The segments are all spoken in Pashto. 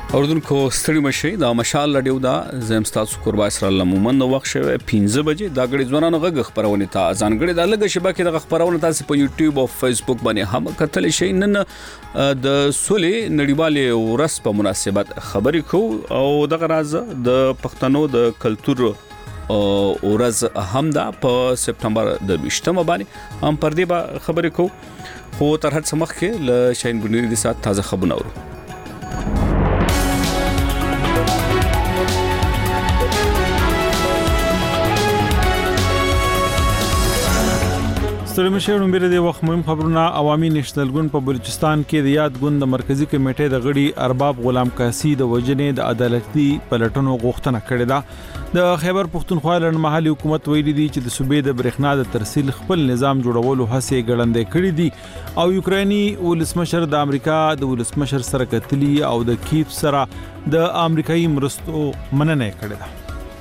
اوردونکو ستړي مشي دا مشال لډیو دا زم تاسو قربا اسرائیل مومن نو وخت شوه 15 بجې دا غړي ځوانانو غږ خبرونه تا ځانګړي د لګ شبکې د خبرونه تاسو په یوټیوب او فیسبوک باندې هم کتل شي نن د سولې نړیوالې ورځ په مناسبت خبرې کو او د غراز د پښتنو د کلچر ورځ هم دا په سپتمبر د 20 باندې هم پر دې خبرې کو خو تر هڅه مخکې ل شاین ګنری د سات تازه خبرونه اورو ستړي مشه نومبره د وخت مهم خبرونه عوامي نېشنل ګوند په بلوچستان کې د یاد ګوند د مرکزی کمیټې د غړي ارباب غلام قاسی د وجنې د عدالتي پلټنو غوښتنه کړې ده د خیبر پښتونخوا لړمحلي حکومت ویلي دی چې د صوبې د برېښنا د ترسیل خپل نظام جوړولو هڅې ګړندې کړې دي او یوکراني ولسمشر د امریکا د ولسمشر سره کتلی او د کیف سره د امریکایي مرستو مننه کړې ده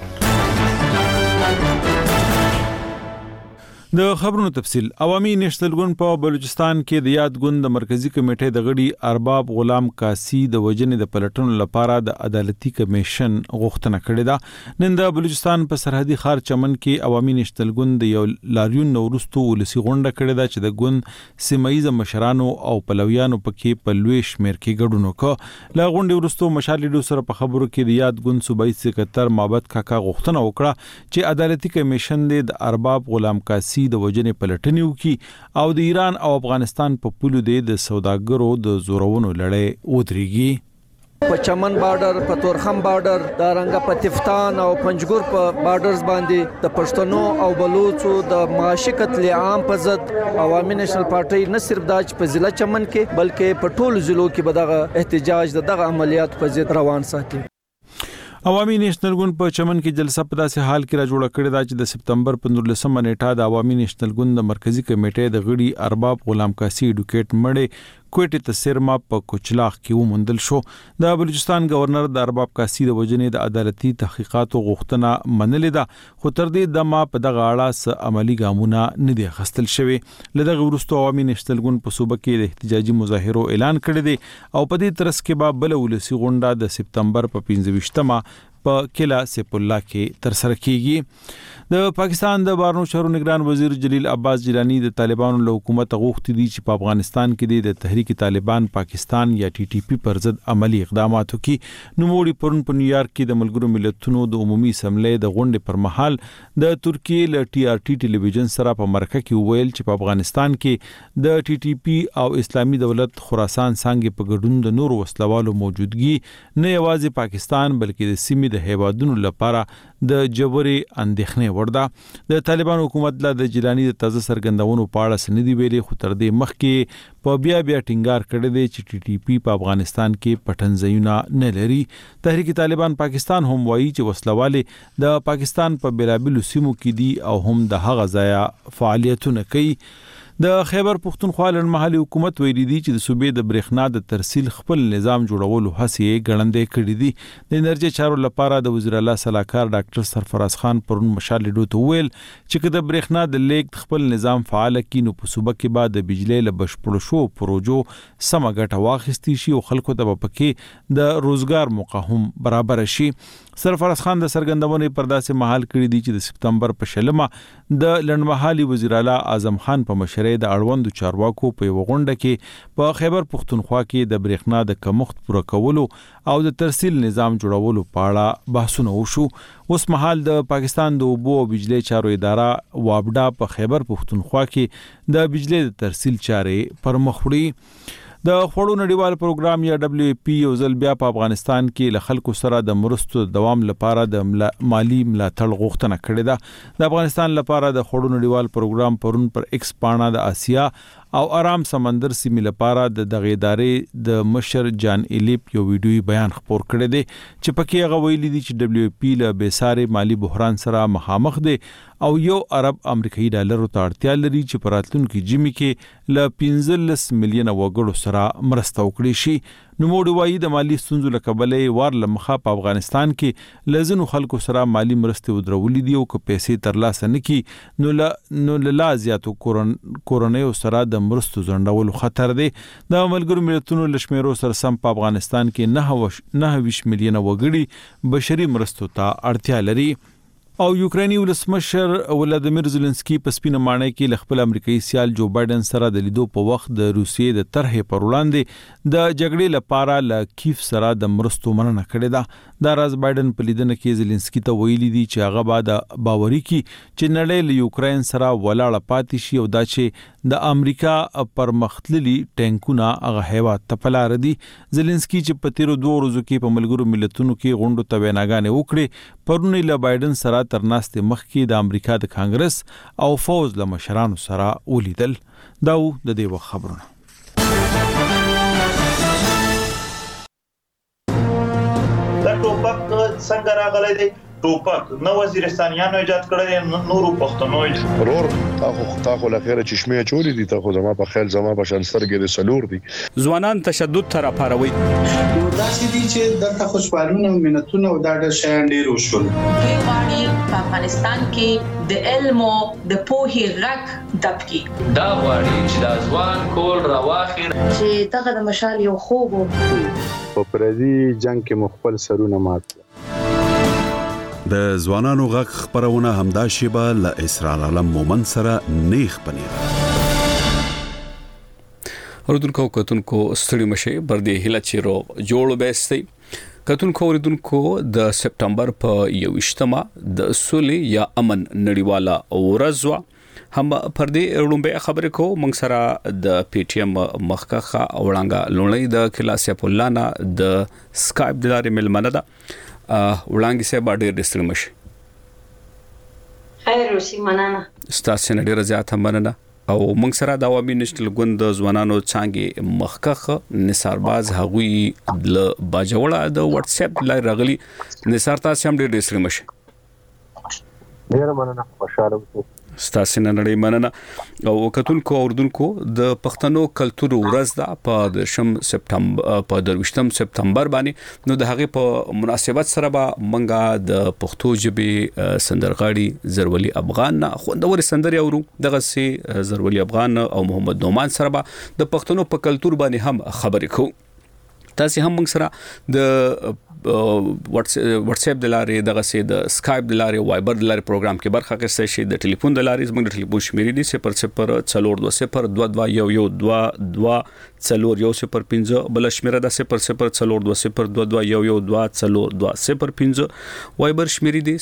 د خبرونو تفصيل عوامي نېشنل ګوند په بلوچستان کې د یاد ګوند د مرکزی کمیټې د غړي ارباب غلام قاسی د وجنې د پلټنو لپاره د عدالتي کمیشن غوښتنه کړې ده نن د بلوچستان په سرحدي ښار چمن کې عوامي نېشنل ګوند د یو لاریون نورستو ولسی غونډه کړې ده چې د ګوند سیمایي مشرانو او پلویانو پکې په لوی شمیر کې ګډون وکړ لا غونډه ورستو مشالې سره په خبرو کې د یاد ګوند صوبایي سکرټر مابد کاکا غوښتنه وکړه چې عدالتي کمیشن د ارباب غلام قاسی د وجنې پلټنې وکړي او د ایران او افغانستان په پولو د سوداګرو د زورونو لړۍ ودرېږي په چمن بارډر په تورخم بارډر دا رنګه په تفتان او پنجګور په بارډرز باندې د پښتنو او بلوچو د معاشي قتل عام په ضد عوامي نېشنل پارټي نه صرف د په ضلع چمن کې بلکې په ټولو ضلعو کې به دغه احتجاج دغه عملیات په ضد روان ساتي عوامي نېشنل ګوند په چمن کې جلسه په داسې حال کې را جوړ کړې ده چې د سپتمبر په 19 نیټه د عوامي نېشنل ګوند د مرکزی کمیټې د غړي ارباب غلام قاسی ایډوکیټ مړې کوټه تسرما په کوچلاخ کې ومندل شو د بلوچستان گورنر د ارباب قاسی د وجنې د عدالتي تحقیقاتو غوښتنه منلې ده خو تر دې دمه په دغه اړه س عملی ګامونه نه دي خستل شوی لدغه ورستو عوامي نېشنل ګوند په صوبه کې د احتجاجي مظاهرو اعلان کړی دی او په دې ترڅ کې به بل ولسی غونډه د سپتمبر په 15مه په کلا سیف الله کې تر سره کیږي د پاکستان د بارنو شهرو نگران وزیر جلیل عباس جیلانی د طالبانو له حکومت غوښتي دي چې په افغانستان کې د تحریک طالبان پاکستان یا ټي ټي پی پر ضد عملی اقدامات وکړي نوموړي پرون په نیویارک کې د ملګرو ملتونو د عمومي اسمبلی د غونډې پر مهال د ترکیه له ټي آر ټي ټلویزیون سره په مرکه کې ویل چې په افغانستان کې د ټي ټي پی او اسلامي دولت خراسان څنګه په ګډون د نور وسلوالو موجودګي نه یوازې پاکستان بلکې د سیمې د هیوادونو لپاره د جبري اندېښنې ورده د طالبان حکومت له د جیلانی د تازه سرګندونو په اړه سندې ویلي خو تر دې مخکې په بیا ټینګار کړی دی چې ټي ټي پی په افغانستان کې پټنځایونه نه لري تحریک طالبان پاکستان هم وایي چې وسلواله د پاکستان په بیلابلو سیمو کې دي او هم د هغه ځای فعالیتونه کوي د خیبر پښتونخوا لړمحلي حکومت ویلي دی چې د صوبې د برېښنا د ترسیل خپل نظام جوړولو هڅې ګړندې کړې دي د انرژي چارو لپاره د وزیر اعلی صلاحکار ډاکټر سرفراز خان پرون مشال ډوته ویل چې د برېښنا د لیک خپل نظام فعال کینو په صوبه کې بعد د بجلی له بشپړ شو پروژو سم ګټه واخیستي شي او خلکو ته پکې د روزګار موقع هم برابر شي سرفراز خان د سرګندونې پرداسه محل کړی دی چې د سپتمبر په شلمه د لړمحلي وزیر اعلی اعظم خان په مشرۍ د اړوندو چارواکو په غونډه کې په خیبر پښتونخوا کې د برېښنا د کمښت پوره کولو او د ترسیل نظام جوړولو په اړه بحثونه وشو اوس مهال د پاکستان د اوبو او بجلی چارو اداره وابډا په خیبر پښتونخوا کې د بجلی د ترسیل چارې پر مخ وړي د خوړو نړیوال پروګرام یا دبليو ای پی یو ځل بیا په افغانستان کې له خلکو سره د مرستو دوام لپاره د مالی ملاتړ غوښتنه کړې ده د افغانستان لپاره د خوړو نړیوال پروګرام پرون پر ایکس پاڼه د آسیا او آرام سمندر سیمې لپاره د دغه ادارې د مشر جان الیپ یو ویډیوي بیان خپور کړی دی چې پکې هغه ویلي دی چې دبليو ای پی له بېساري مالی بحران سره مخامخ دی او یو ارب امریکایي ډالرو ته اړتیا لري چې په راتلونکي جمی کې له 15 ملیونه وګړو سره مرسته وکړي شي نوموړي وایي د مالی ستونزو له کبله وار له مخه په افغانستان کې لزنو خلکو سره مالی مرستې ودرولې دي او که پیسې ترلاسه نکي نو لا زیاتو کورنیو سره د مرستو ځنډولو خطر دی. د ملګرو ملتونو له شمیرو سره سم په افغانستان کې 29 میلیونه وګړي بشري مرستو ته اړتیا لري. او یوکراني ولسمشر ولادیمیر زيلنسکي په سپینه ماڼۍ کې ل خپل امریکایي سیال جو بایدن سره د لیدو په وخت د روسیې د طرحې پر وړاندې د جګړې لپاره ل کیف سره د مرستو مننه کړې ده. دا راز بایدن په لیدنه کې زيلنسکي ته ویلي دي چې هغه بعد باوري کی چې نړۍ له یوکرين سره ولاړه پاتې شي او دا چې د امریکا پر مختللي ټانکونه هغه هیواد ته پلار دي. زيلنسکي چې په تیرو 2 ورځو کې په ملګرو ملتونو کې غونډو ته ویناګانې وکړې پرونی له بایدن سره تر ناستې مخکې د امریکا د کانګرس او فوز له مشرانو سره ولیدل. دا د دې وخت خبرونه. دا ټوپک څنګه راغلی دی؟ ټوپک نو وزیرستانیانو ایجاد کړی، نورو پښتنو رور تاخو لخيره چشمه چولی دي تاخو زما په خیال زما په شانسترګې د سلور دي. ځوانان تشدد تر پاروي دا چې دي چې دغه خوشبالونه او مننتونه او دا د شیان ډیر وشول. دوی غواړي په افغانستان کې د علم او د پوهې غږ دبکي. دا غواړي چې د ځوان کول راواخي چې دغه د مشال یو خوب په پردي جنگ کې مخبل سرونه مات. د ځوانانو غږ خبرونه همدا شیبه ل اسرار علم مومن سره نیخ پنیر. اوردونکو کتونکو ستړي مشه بردي هله چیرو جوړ بیستي کتونکو اوردونکو د سپتمبر په 21مه د سولې یا امن نړیواله ورځ هم پر دې لومبه خبرې کو موږ سره د پی ټی ایم مخکخه وړانګه لونی د کلاسیا پولانا د سکایپ د لارې ملمنه ده وړانګې سه باندې ډېر مشه. خیر اوسې مننه. ستاسو نه ډېر زیاته مننه. او موږ سره د عوامي نېشنل ګوند د ځوانانو څنګه مخکخه نثارباز هغوی د باجوړه د واتس اپ لای راغلي نثار تاسو هم ډېر مشه. ډېر مننه، خوشاله اوسئ. ستاسو نه نړۍ مننه. او کتونکو اوردونکو د پښتنو کلتور ورځ ده په 10 سپتمبر باندې نو د هغه په مناسبت سره به منګه د پښتو ژبې سندرغاړي زرولي افغان خوندور سندري اورو دغه سي زرولي افغان او محمد نومان سره به د پښتنو په کلتور باندې هم خبرې کوو. تاسو هم موږ سره د واتس اپ د لارې دغه سي د سکایپ د لارې وایبر د لارې پروګرام کې برخه اخیستئ شئ. د ټلیفون د لارې زموږ د ټلیفون شمیرې دي 0042022120 بل شمیره ده 0042022120 وایبر شمیرې دي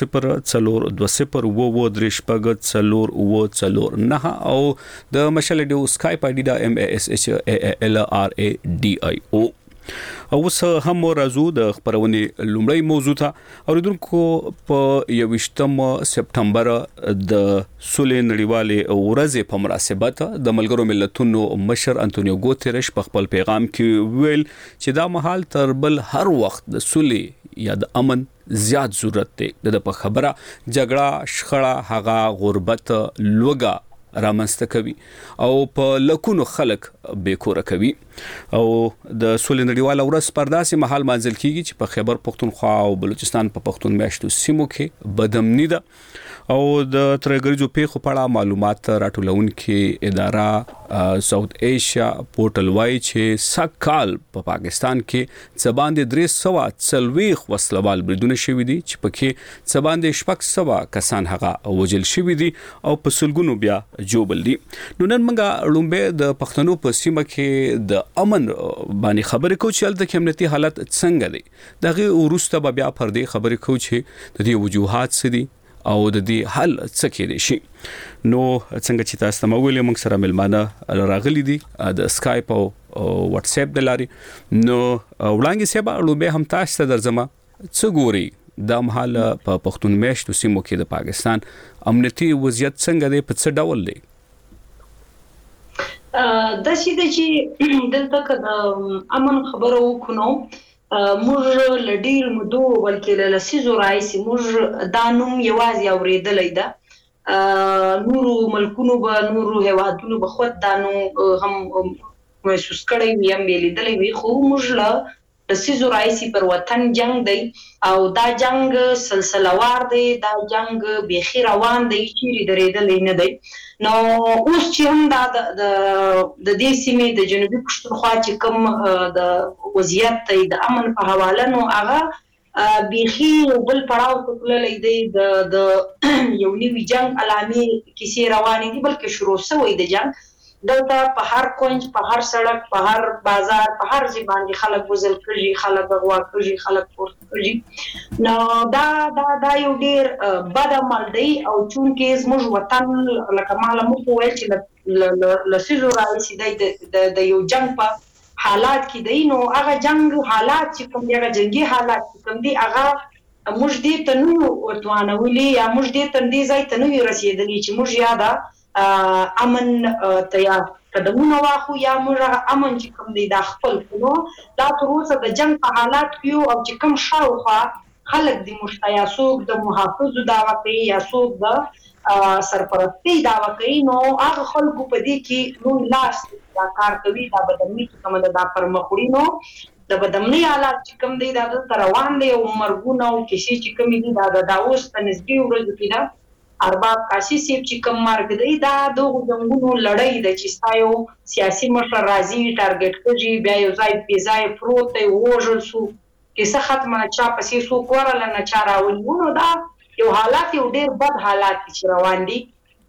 00420240 او د مشال ډیو سکایپ آی ډی دا MASHALRADIO. او څه هم راځو د خبرونې لومړی موضوع ته. اوریدونکو په 21 سپتمبر د سولې نړیوالې ورځې په مناسبت د ملګرو ملتونو مشر انټونیو ګوتریش په خپل پیغام کې ویل چې دا مهال تر بل هر وخت د سولې یا د امن زیات ضرورت دی. د په خبره جګړه شخړه هغه غربت لوګه رامنځته کوي او په لکونو خلک بیکوره کوي. او د سولې نړیواله ورځ پر داسې مهال مانځل کیږي چې په خیبر پختونخوا او بلوچستان په پښتون میاشتو سیمو کې بدامنی ده. او د ترګریزو پیښو په اړه معلومات راټولونکې اداره ساوث ایشیا پورټل وایي چې سکهال په پاکستان کې څباندې 340 وسلوال بریدونه شوي دي چې پکې څباندې 600 کسان هغه وژل شوي دي او په سلګونو بیا جوبل دي. نو نن موږ لومبه د پښتنو په سیمه کې د امن باندې خبرې کوو چې هلته کې امنیتي حالت څنګه دی. دغه وروسته بیا پر دې خبرې کوو چې د دې وجوهات څه دي او د دې حل څه کېدای شي. نو څنګه چې تاسو ته ویلې موږ سره ملمانه راغلي دي د سکایپ او واتس اپ د لارې. نو وړاندې سبا لومبه هم تاسو ته درځم څه ګوري د مهال په پښتون میاشتو سیمو کې د پاکستان امنیتي وضعیت څنګه دی، په څه ډول دی؟ د چې دلته د امن خبرو وکړو موږ لډیر مدو بلکې لسیزو راځي موږ دانوم یوازې اوریدلې ده. نورو ملکونو به نورو هوادونو به خود دانو هم محسوس کړی وي هم لیدلې وي خو موږ له د سيزو رئیسي پر وطن جنگ دی او دا جنگ سلسلوار دی دا جنگ بيخي روان دی چیرې درېدلې نه دی نو اوس چې هم دا د دې سیمې د جنوبي پښتونخوا چې کوم د وضعیت دی د امن په حواله نو هغه بيخي بل پړاو ته تللی دی د یو نوي جنگ علامې کیسې روانې دي بلکې شروع شوی د جنگ دلته په هر کونج په هر سړک په هر بازار په هر ځای باندې خلک وزل کړي خلک غوا کړي خلک پورته کړي نو دا یو ډیر بد عمل دی او چونکې زموږ وطن لکه مالا مو ویل چې لسیزو رئیسي دی د یو جنگ په حالات کې دی نو هغه جنگ حالات چې کوم دی هغه جنگي حالات چې کوم دی هغه موږ دې ته نو ورتوانولي یا موږ دې ته دې ځای ته نو رسیدلی چې موږ یاده امن تیا قدمونه واخو یا موږ امن چې کوم دی دا خپل نو دا تر اوسه د جنگ په حالات کې او چې کوم شاوخوا خلک د مشتیا سوق د محافظ دعوا کوي یا سوق د سرپرستی دعوا کوي نو هغه خلکو په دې کې نو لاس دا کار کوي دا بدمنی چې کوم دا پرمخوړي نو د بدمنی حالات چې کوم دی دا تر روان دی او مرګونه او کشي چې کوم دی دا اوس په نسبي ورځو کې دا ارباب کاشي سیب چې کوم مرګ دی دا دغه جنگونو لړۍ د چې ستایو سیاسي مشر راځي ټارګټ کوي بیا یو ځای پیځای پروت دی وژل سو کیسه ختمه چا پسې سو کورل نه چا راولونه دا یو حالات یو ډیر بد حالات چې روان دي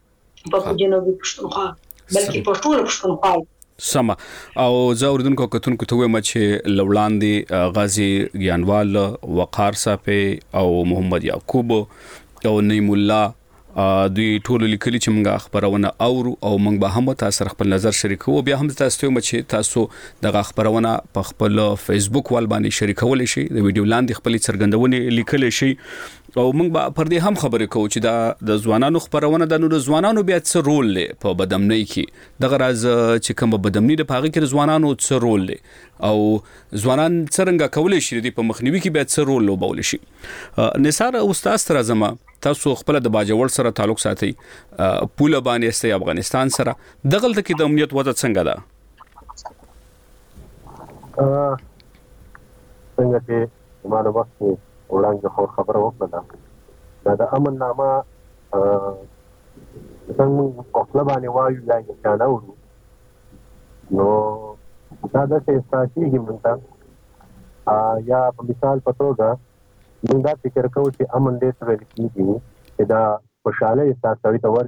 په جنوبي پښتونخوا بلکې په ټول پښتونخوا سما او زوردونکو کتونکو ته وایم چې لوړاندې غازی ګیانوال وقار صاحب او محمد یعقوب او نعیم الله دوی ټول لیکلي چې موږ خبرونه اورو او موږ به هم تاسو خپل نظر شریکو بیا هم تاسو ته چې تاسو د خبرونه په خپل فیسبوک وال باندې شریکول شي د ویډیو لاندې خپل څرګندونه لیکل شي او موږ به پر دې هم خبرې کوو چې د ځوانانو خبرونه د نور ځوانانو بیا څه رول لري په بدامنۍ کې دغه راز چې کوم بدامنۍ د پاغي کې ځوانانو څه رول لري او ځوانان څنګه کولای شي د په مخنیوي کې بیا څه رول لوبول شي نثار استاد تر زما تاسو خپل د باجوړ سره تعلق ساتي پوله باندې است افغانستان سره دغلت کې د امنیت وضع څنګه ده څنګه چې مانو وخت وړاندې خو خبره وکړه دا د امن نامه څنګه په خپل باندې وایو یا څنګه ورو نو دا د سیاسي ګمنټا یا په مثال پتوګه موږ دا فکر کوو چې امن دې سره کېږي چې دا خوشاله احساس سړی ته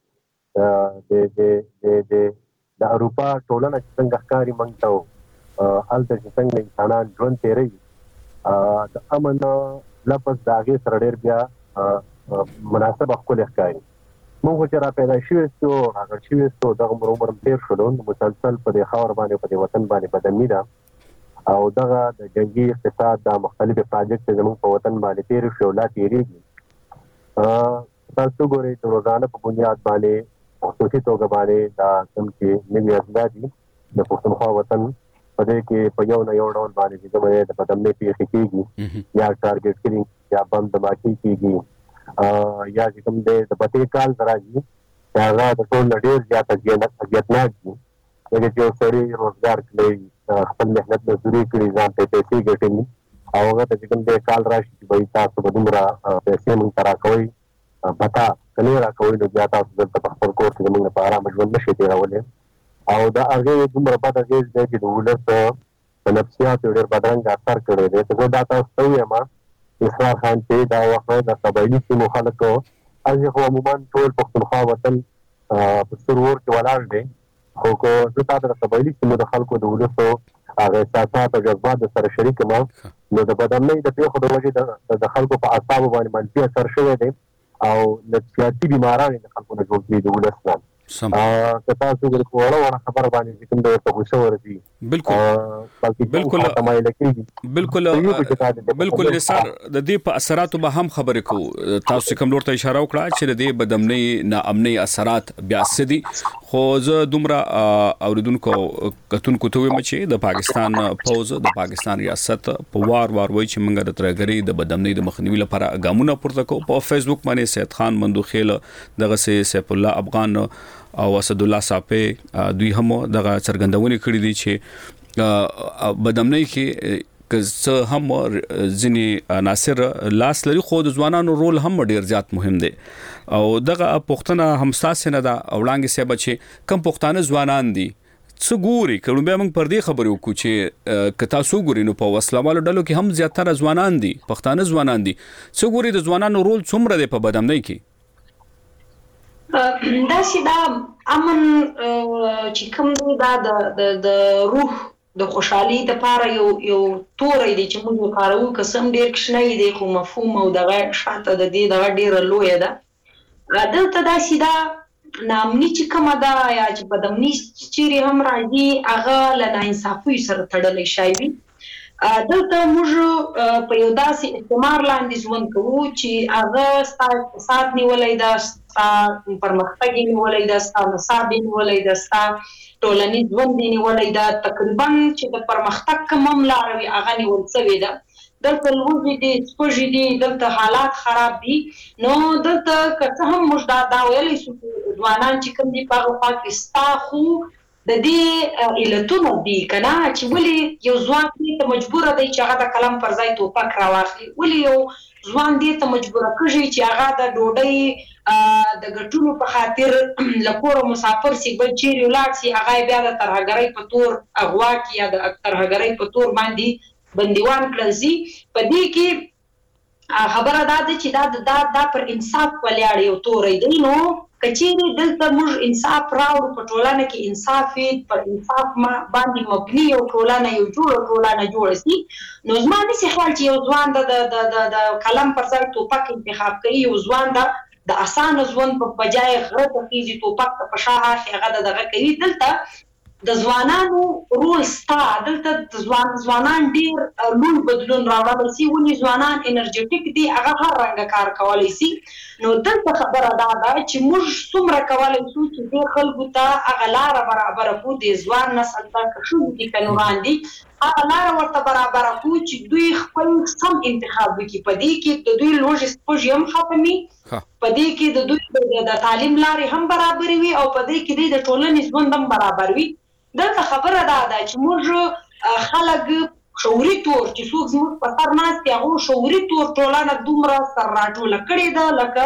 ورکړي د اروپا ټولنه څنګه ښکاري موږ ته هلته چې څنګه انسانان ژوند تیروي د امن لفظ د هغې سره ډېر بیا مناسب ښکلی ښکاري موږ چې را پیدا شوي یو هغه شوي یو دغه عمر تېر شولو مسلسل په دې خاور باندې په دې وطن باندې بدمني ده او دغه د جنگي اقتصاد د مختلفو پروژې زموږ په وطن باندې تیر شو لا تیریږي تاسو ګورئ د روزانه په بنیاد باندې خصوصي توګه باندې دا کوم چې نوي ازادي د پښتونخوا وطن په دې کې په یو نه یو ډول باندې چې د بدمنۍ پیښې کېږي یا ټارګټ کړي یا بم دماکي کېږي یا چې کوم د پټې کال راځي هغه د ټول ډېر زیات اذیتناک دي چې یو سړی روزګار کوي خپل مهنت مزدوري کړي ځان ته پیسې ګټي او هغه ته کوم د کال راشي چې به تاسو به دومره پیسې مونږ ترا کوي پتا کني را کوي نو بیا تاسو د خپل کور کې موږ په آرام ژوند نشي تیرولای او دا هغه دومره پتا چې د ولر په نفسیات ډېر بدرنګ اثر کړی دی ته دا تاسو ته وایم اسرار خان چې دا وخت د قبایلی سیمو خلکو هغه عموما ټول پښتونخوا وطن په سرور کې ولاړ دی خو کو زه تاسو د قبایلی سیمو د خلکو د ولسو هغه احساسات او جذبات سره شریک ما نو د بدامنۍ د پیښو د وجې د خلکو په اعصابو باندې منفي اثر شوی دی او نفسیاتي بیماران د خلکو نه جوړ کړي د ولس نه تاسو د کوړو خبر باندې کوم د تاسو ورته بالکل نثار د دې په اثراتو به هم خبرې کوو تاسو کوم لور ته اشاره وکړه چې د دې بدامنۍ ناامنۍ اثرات بیا سدي خو زه دومره اوریدونکو کتونکو ته وایم چې د پاکستان فوج د پاکستان ریاست په وار وای چې موږ د ترګری د بدامنۍ د مخنیوي لپاره ګامونه پورته کوو په فیسبوک باندې سید خان مندوخیل دغه سیف الله افغان او اسد الله صافي دوی هم دغه څرګندونې کړې دي چې بدامنۍ کې که هم ځینی ناصر لاس لري خو د ځوانانو رول هم ډیر زیات مهم دی او دغه پښتنه همساسه نه دا وړاندې سبا چې کم پښتانه ځوانان دي څو ګوري کله به موږ پر دې خبرې وکړو چې که تاسو ګوري نو په وسلوالو ډلو کې هم زیاتره ځوانان دي پښتانه ځوانان دي څو ګوري د ځوانانو رول څومره دی په بدامنۍ کې دا چې دا امن چې کوم دا د روح د خوشحالي د پاره یو تورې دي چې موږ کارو قسم ډیر کښنه دي خو مفهوم او دغه شاته د دې دغه ډیر لوی ده دلته دا سیدا نامني چې کومه دا یا چې بدامنۍ چیرې هم راځي هغه له ناانصافۍ سره تړلې شي دلته موږ په یو داسې استعمار لاندې ژوند کوو چې هغه ستاسو اقتصاد نیولې ده ستاسو پرمختګ نیولې ده ستاسو نصاب نیولې ده ستاسو ټولنیز ژوند نیولې ده تقریبا چې د پرمختګ کوم لارې هغه نیول شوی ده دلته لوږې دي سپوږې دي دلته حالات خراب دي نو دلته که هم موږ دا ویلې شو ځوانان چې کوم دي په پاکستان خو د دې علتونو دي کنه چې ولې یو ځوان ته مجبور دی چې هغه د کلم پر ځای توپک راواخلي ولې یو ځوان دې ته مجبور کړي چې هغه د ډوډۍ د ګټونو په خاطر لکور مسافر سی بل چیرې ولاړ سي هغه بیا د ترهګرۍ په تور اغوا کی یا د ترهګرۍ په تور باندې بندیوان کړل سي په دې کې خبره ده چې دا پر انصاف ولاړ یو تورې دی نو کچېری دلته موږ انصاف راوړو په ټولنه کې انصاف پر انصاف باندې مبني یو ټولنه یو جوړ سي نو زما نشي خیال چې یو ځوان د کلم پر ځای توپک انتخاب کوي یو ځوان د اسانه ژوند په بجای غره ته کیږي توپک په شاه هغه دغه کوي دلته د ځوانانو رول ستا دلته د ځوانان ډیر لوی بدلون راوړل سي ونی ځوانان انرژیټیک دي هغه هر رنګ کار کولای سي نو دلته خبره ده چې موږ څومره کولای شو چې د خلکو ته هغه لار برابر کړو د ځوان نسل ته شو دي کنوان دي هغه لار ورته برابر کړو چې دوی خپل سم انتخاب وکړي په دې کې د دوی لوژ سپوږ هم ختمي په دې کې د دوی د تعلیم لارې هم برابر وي او په دې کې د ټولنې ژوند هم برابر وي دلته خبره ده چې موږ خلک شعوري تور چې څوک زموږ په سر ناست هغه شعوري تور ټولنه دومره سر راټوله کړې ده لکه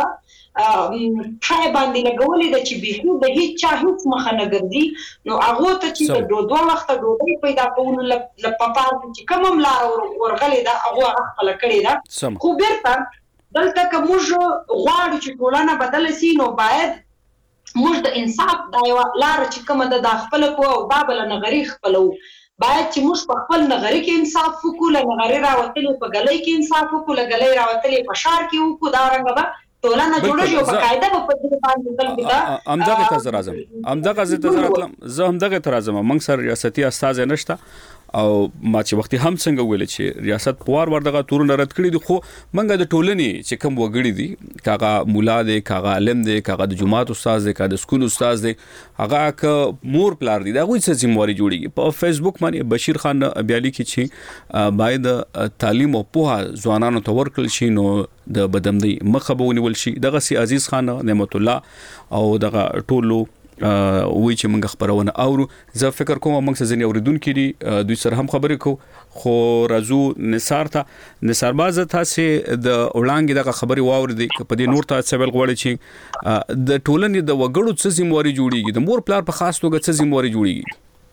ټای باندې لګولې ده چې بیخي د هیڅ چا هیڅ مخه نه ګرځي نو هغه ته چې د دوه وخت ډوډۍ پیدا کولو لپاره چې کوم لار ورغلې ده هغه خپل کړې ده خو بیرته دلته که موږ غواړو چې ټولنه بدله سي نو باید موږ د انصاف دا یو لار چې کومه د خپل کو او بابل نغری خپلو باید چې موږ په خپل نغری کې انصاف وکړو نغری راوتلې په غلې کې انصاف وکړو غلې راوتلې په شار کې وکړو دا رنګ به ټولنه جوړه شي په قاعده په دې باندې تل امدغه تاسو راځم امدغه زه راتلم زه همدغه تر راځم موږ سره ریاستي استاد نشته او ما چې وختي هم څنګه ویل چې ریاست پوار وردغه تورونه رد کړی دي خو منګه د ټولنې چې کوم وګړي دي کاغه مولا دي کاغه عالم دي کاغه د جماعت استاد دي کاغه د سکول استاد دي هغه ک مور پلار دي دا غوي څه ذمہواری جوړیږي په فیسبوک باندې بشیر خان بیالي کې چې باید تعلیم او په ځوانانو ته ورکړل شي نو د بدامنۍ مخه به ونیول شي دغه سي عزیز خان نعمت الله او دغه ټولو وی چې موږ خبرونه اورو زه فکر کوم موږ څه ځنی اوریدونکو دي دوی سره هم خبرې کو خو راځو نثار باز تاسو د وړاندې دغه خبري واوریدي په دې نور ته څه ویل غواړي چې د ټولنې د وګړو څه ذمہواری جوړیږي د مور پلار په خاص توګه څه ذمہواری جوړیږي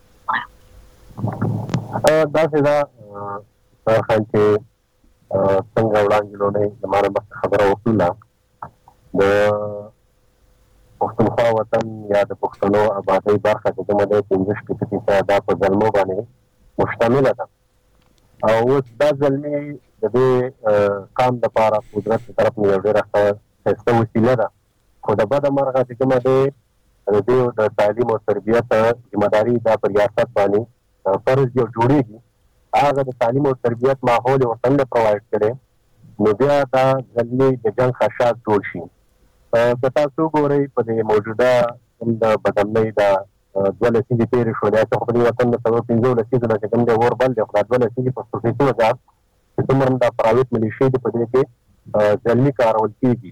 دا څنګه خلک څنګه وړاندې لونه د ماره خبره وکړه د پښتونخوا وطن یا د پښتنو آبادی برخه د کومه د 15% دا په ځلمو باندې مشتمل ده او دا ځلمي د دې قام د لپاره قدرت طرف نه یو ډیره ښه وسیله ده خو د بده مرغه چې کومه د تعلیم او تربیت ذمہداري د ریاست باندې فرض یو جوړیږي هغه د تعلیم او تربیت ماحول ورته پرووایډ کړي نو بیا دا ځلمي د جنگ خشاک جوړ شي که تاسو ګورئ په دې موجوده د بدامنۍ د دوه لسیزې تېرې شوې ده چې په دې وطن د 15 لسیزو نه چې کوم دی اور بل دی خو دا دوه لسیزې په خصوصي وضعیت چې څومره د پرایویټ ملیشې دي په دې کې ځلمي کارول کېږي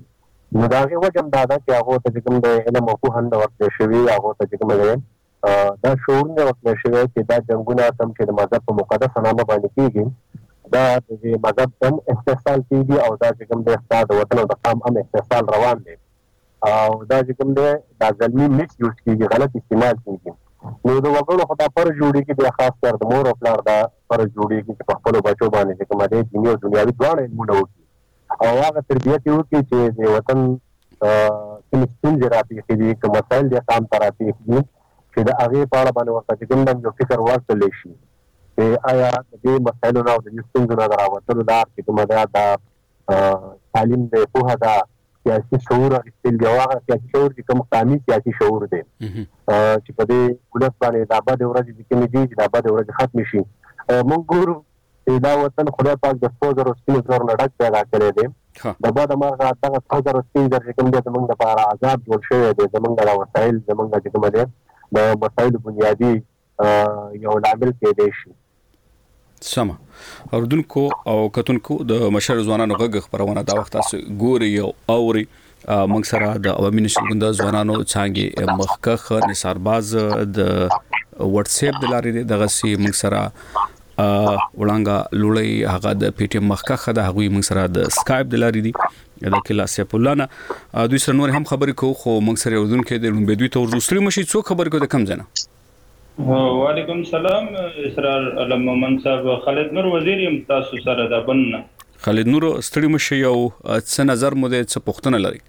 نو دا هغه وجه دا چې هغه ته کوم د علم او پوهه ورته شوی هغه ته کوم دا شعور نه ورته شوی چې دا جنگونه کم چې د مذهب په مقدس نامه باندې کیږي دا د مذهب کم استحصال کیږي او دا چې کوم د استاد وطن او د قام هم استحصال روان دي او دا چې کوم دا ظلمي مس یوز کیږي غلط استعمال کیږي نو د وګړو خدای پر جوړي کې د خاص کر د مور او پلار دا پر جوړي کې په خپل بچو باندې کوم د دنیا او دنیوي دواړه علمونه وکړي او هغه تربیت وکړي چې د وطن کوم څنګه راځي چې کوم مسائل د قام تراتي چې د هغه په اړه باندې ورته کوم یو فکر ورته شي چې آیا د دې مسایلو نه د څنګه نه راوړل دا چې کوم دا تعلیم د پوهه دا سیاسي شعور استل دی هغه سیاسي شعور چې کوم قانوني سیاسي شعور دی چې په دې ولس باندې د آباد ورځ د کومې دي چې د آباد ورځ ختم شي موږ ګورو چې دا وطن خدای پاک د 2003 نه ډک پیدا کړی دی د بعد مرغه هغه 2003 چې کوم د زمونږ لپاره عذاب جوړ شوی دی زمونږ د وسایل زمونږ چې کوم دي د مسایل بنیادی یو لامل کېدی شي سم اوردونکو او کتونکو د مشر ځوانانو غږ خبرونه دا وخت تاسو ګوري او اوري موږ سره د عوامي نشل ګوند ځوانانو څنګه مخکخ نثارباز د واتس اپ د لارې دغه سي موږ سره وړانګه لولې هغه د پی ټی ایم مخکخ د هغوی موږ سره د سکایپ د لارې دی د کلا سیف الله نه دوی سره نور هم خبرې کوو خو موږ سره اوردونکو د لومبه دوی ته ورسري مشي څو خبرې کوو د کم ځنه وعلیکم السلام اسرار علم مومن صاحب خالد نور وزیر یم تاسو سره د بننه خالد نور ستړي مشه یو څه نظر مو د څه پوښتنه لري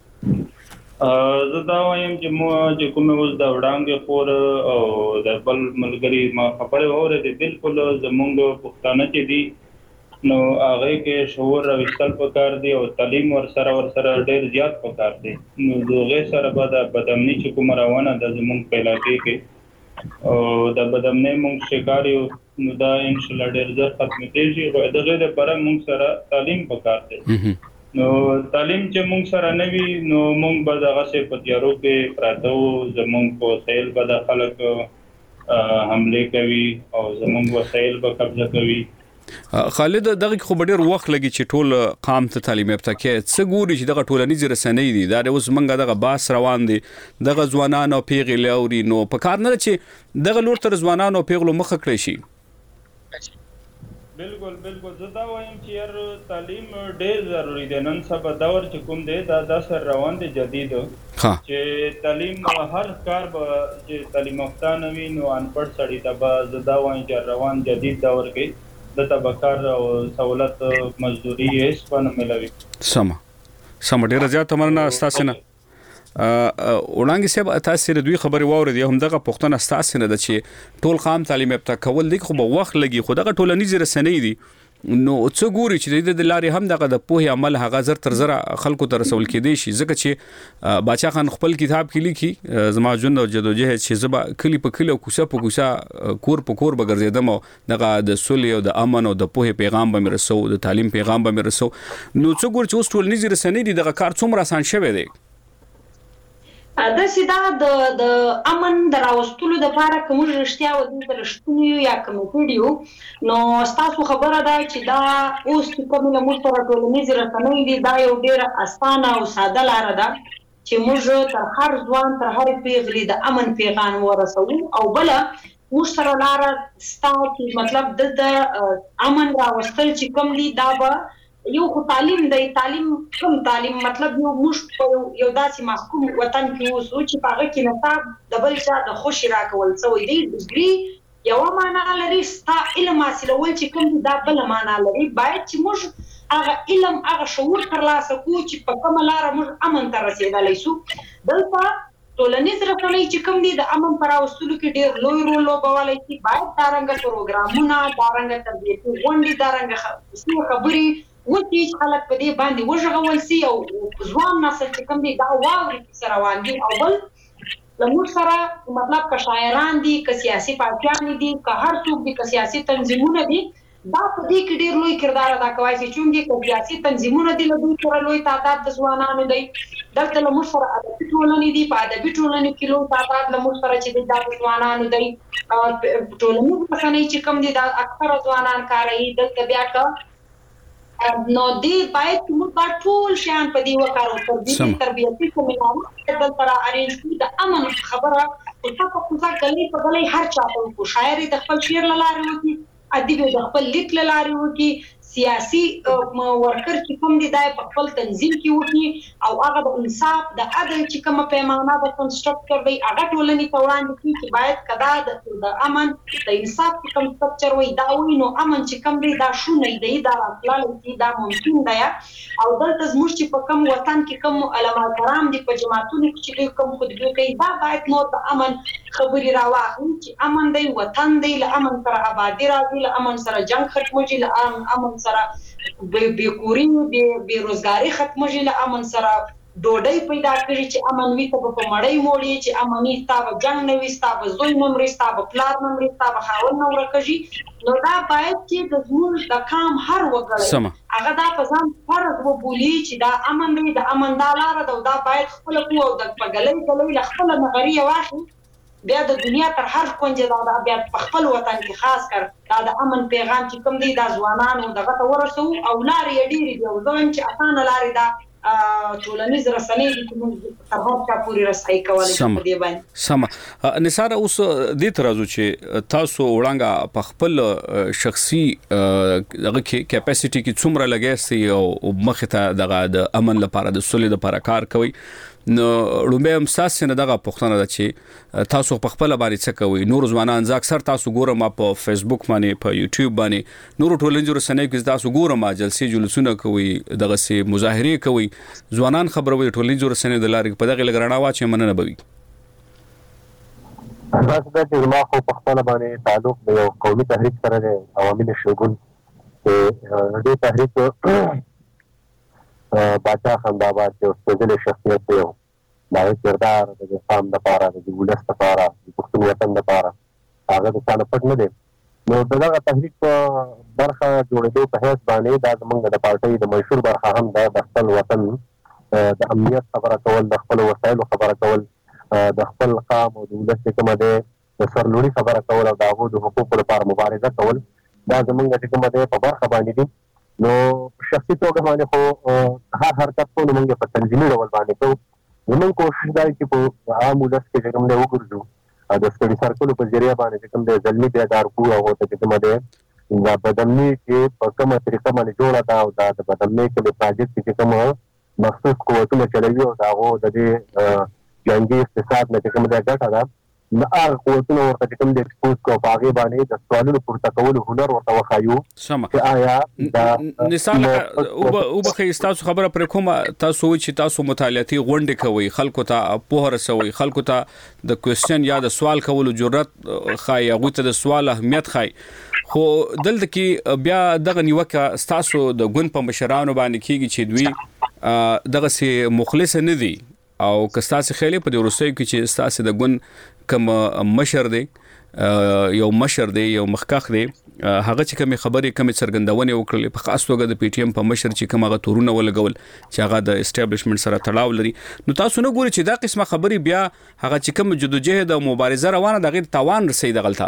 زه دا وایم چې مو چې کوم اوس د وړاندې خور او د بل ملګری ما خبره اورېدې بالکل زمونږ پښتانه چې دي نو هغه کې شعور راوستل پکار دي او تعلیم ور سره ډېر زیات پکار دي نو دغه سره به د بدامني چې کوم روانه د زمونږ په علاقې کې او د بدامنۍ مونږ شکار یو نو دا ان شاء الله ډېر ژر ختم کیږي او دغه لپاره مونږ سره تعلیم پکار دی نو تعلیم چې مونږ سره نه وي نو مونږ به دغه څه په تیارو کې پراته وو زمونږ په وسایل به د خلک حمله کوي او زمونږ وسایل به قبضه کوي خالد دغه خو ډېر وخت لګي چې ټول قام ته تعلیم یافته کې څه ګوري چې دغه ټولنیز رسنۍ دي دا اوس منګه دغه باس روان دي دغه ځوانانو پیغلې اوري نو په کار نه چې دغه لور تر ځوانانو پیغلو مخ کړی شي بالکل زه دا وایم چې یار تعلیم ډېر ضروری دی نن سبا دور چې کوم دی دا سر روان دی جدید چې تعلیم هر کار به چې تعلیم یافته نه وي نو انپړ سړی ته به زه دا وایم چې روان جدید دور کې د تبکار او سہولت مزدوری هیڅ په نه ملوي سم ډیره زیاته مننه تاسو نه وړاندې سب تاسو د دوی خبري واورې هم دغه پښتنه تاسو نه د چې ټول قام تعلیم یافته کول دي خو به وخت لګي خو دغه ټولنیز رسنۍ دي نو څو ګوري چې د لارې هم دغه د پوهه عمل هغه زر تر زره خلکو ته رسول کېدی شي ځکه چې باچا خان خپل کتاب کې لیکي زما ژوند او جدوجہد چې زبا کلی په کلی او کوڅه په کوڅه کور په کور بغرزیدم دغه د صلح او د امن او د پوهه پیغام به مرسو د تعلیم پیغام به مرسو نو څو ګوري چې اوس ټول نږدې رسنۍ دي دغه کار څومره آسان شوی دی د سیدا د امن دراوستلو د لپاره کوم رښتیا و د رښتونی یا کوم ویډیو نو تاسو خبره ده چې دا اوس کوم له موږ سره ټولنیز رسنۍ دي دا یو ډیر اسانه او ساده لار ده چې موږ تر هر ځوان تر هر پیغلي د امن پیغام ورسو او بل موږ سره لار ستاسو مطلب د امن راوستل چې کوم دي دا به یو خو تعلیم دی تعلیم کوم تعلیم مطلب یو داسې محکوم وطن کې اوسو چې هغه کې نصاب د بل چا د خوشي راکول سوی دی ډیګري یو معنا لري ستا علم حاصلول چې کوم دا بل معنا لري باید چې موږ هغه علم هغه شعور ترلاسه کوو چې په کومه لار موږ امن ته رسیدلی شو دلته ټولنیز رسنۍ چې کوم دي د امن پر راوستلو کې ډېر لوی رول لوبولی شي باید دا رنګه پروګرامونه دا رنګه تربیتي غونډې دا رنګه خبرې وڅ خلک په دې باندې وژغول سي او ځوان نسل چې کوم دي دا واوري چې روان دي او بل لمر سره مطلب که شاعران دي که سیاسي پارټیان دي که هر څوک دي که سیاسي تنظیمونه دي دا په دې کې ډېر لوی کردار ادا کوي چې چونګې که سیاسي تنظیمونه دي له دوی سره لوی تعداد د ځوانانو دی دلته لمر سره ادبي ټولنې دي په ادبي ټولنې کې لوی تعداد لمر سره چې د ځوانانو دی ټولنیز رسنۍ چې کوم دي دا اکثره ځوانان کاروي دلته بیا که نو دې باید موږ ټول شان په دې وکړو تربیتی تربیتی سیمینار د تر ارینج کړو د امن خبره او تاسو په ځکه په بلې هر چا په شاعري د خپل شعر لاره وکي ادیب د خپل لیک لاره وکي سیاسي ورکر چې کوم دي د خپل تنظیم کې وکي او هغه د انصاف د عدل چې کومه پیمانه د کنسټرکټر وي هغه ټولنې ته وړاندې کړي چې باید کدا د امن د انصاف کوم سټرکچر وي دا وي نو امن چې کوم دی دا شونه دی دا خپل دي دا ممکن دی او دلته زموږ چې په کوم وطن کې کوم علما کرام دي په جماعتونو کې چې کوم خطبه کوي دا باید نو د امن خبري راوړي چې امن دی وطن دی له امن سره آبادی راځي له امن سره جنگ ختموي له امن سره بیکوري بیروزګاری ختموي له امن سره ډوډۍ پیدا کړي چې امن وي ته په مړی موړي چې امني تاسو جنگ نه وي تاسو زوی نمرې تاسو پلار نمرې تاسو خاون نمرې کوي نو دا باید چې د زموږ د کام هر وګړي هغه دا په ځان فرض وبولي چې دا امن دی د امن د لار دا باید خپل قوت او د پګلې خپل نظریه واخلي بیا د دنیا تر هر کونجه دا بیا په خپل وطن کې خاص کر دا د امن پیغام چې کوم دی دا ځوانانو دغه ته ورسو او لارې ډېری دی او ځم چې اسانه لارې دا ټولنیز رسنۍ چې موږ تر هغه چا پوری رسای کولای شو دی باندې سم نثار اوس دې ترازو چې تاسو وړاندې په خپل شخصي دغه کیپاسټي کې څومره لګیسي او مخه ته دغه د امن لپاره د سولې لپاره کار کوي نو لومبه هم تاسو نه دغه پښتنه ده چې تاسو په خپل باندې څه کوي نور ځوانان ځکه اکثر تاسو ګورم په فیسبوک باندې په یوټیوب باندې نور ټولنیز رسنۍ کې تاسو ګورم جلسې جلوسونه کوي دغه سي مظاهره کوي ځوانان خبروي ټولنیز رسنۍ د لارې په دغه لګرانه واچې مننه بوي تاسو د ما خو په خپل باندې تعلق د یو قومي تحریک سره د عوامي شګون د تحریک باچا خنداباد چې اوسېدل شخصیت دی دا کردار د قام د لپاره د ولست لپاره د پښتون وطن لپاره هغه د څه پټ نه دی نو دغه تحریک په برخه جوړېدو په هیڅ باندې دا زمونږ د پارټۍ د مشهور برخه هم د خپل وطن د امنیت خبره کول د خپل وسایلو خبره کول د خپل قام او د ولست کومه د سرلوړي خبره کول او د هغو د حقوقو لپاره مبارزه کول دا زمونږ د کومه د په برخه باندې دي نو شخصي توګه باندې خو هر حرکت کو موږ په تنظیمي ډول باندې کوو موږ کوشش دا چې په عام ولس کې کوم نه وګرځو د سټډي سرکل په ذریعہ باندې کوم د ځلمي بیدار کو او ته کوم د دا بدلنی چې په کومه طریقه باندې جوړه دا او د بدلنی کې پروجیکټ چې کوم مخصوص قوتونه چلوي او دا هو د جنگي اقتصاد نه کوم د ګټه ده نه هغه قوتونه ورته کوم د ایکسپوز کو باغې باندې د سوالونو پورته کول هنر ورته وخایو چې آیا دا مثال او به تاسو خبره پر کومه تاسو چې تاسو مطالعاتي غونډه کوي خلکو ته په رسوي خلکو ته د کوېسچن یا د سوال کولو جرأت خای هغه ته د سوال اهمیت خای خو دلته کې بیا دغه نیوکه تاسو د ګوند په مشرانو باندې کیږي چې دوی دغه سي مخلص نه دي او کستاسي خېلې په د روسي کې چې تاسو د ګوند کوم مشر دی یو مشر دی یو مخکخ دی هغه چې کوم خبرې کوم څرګندونه وکړلې په خاص توګه د پی ټی ایم په مشر چې کومه تورونه ولګول چې هغه د اسټابلیشمنت سره تړاو لري نو تاسو نه ګورئ چې دا قسمه خبرې بیا هغه چې کوم جدوجہد او مبارزه روانه د غیر توان رسي د غلطه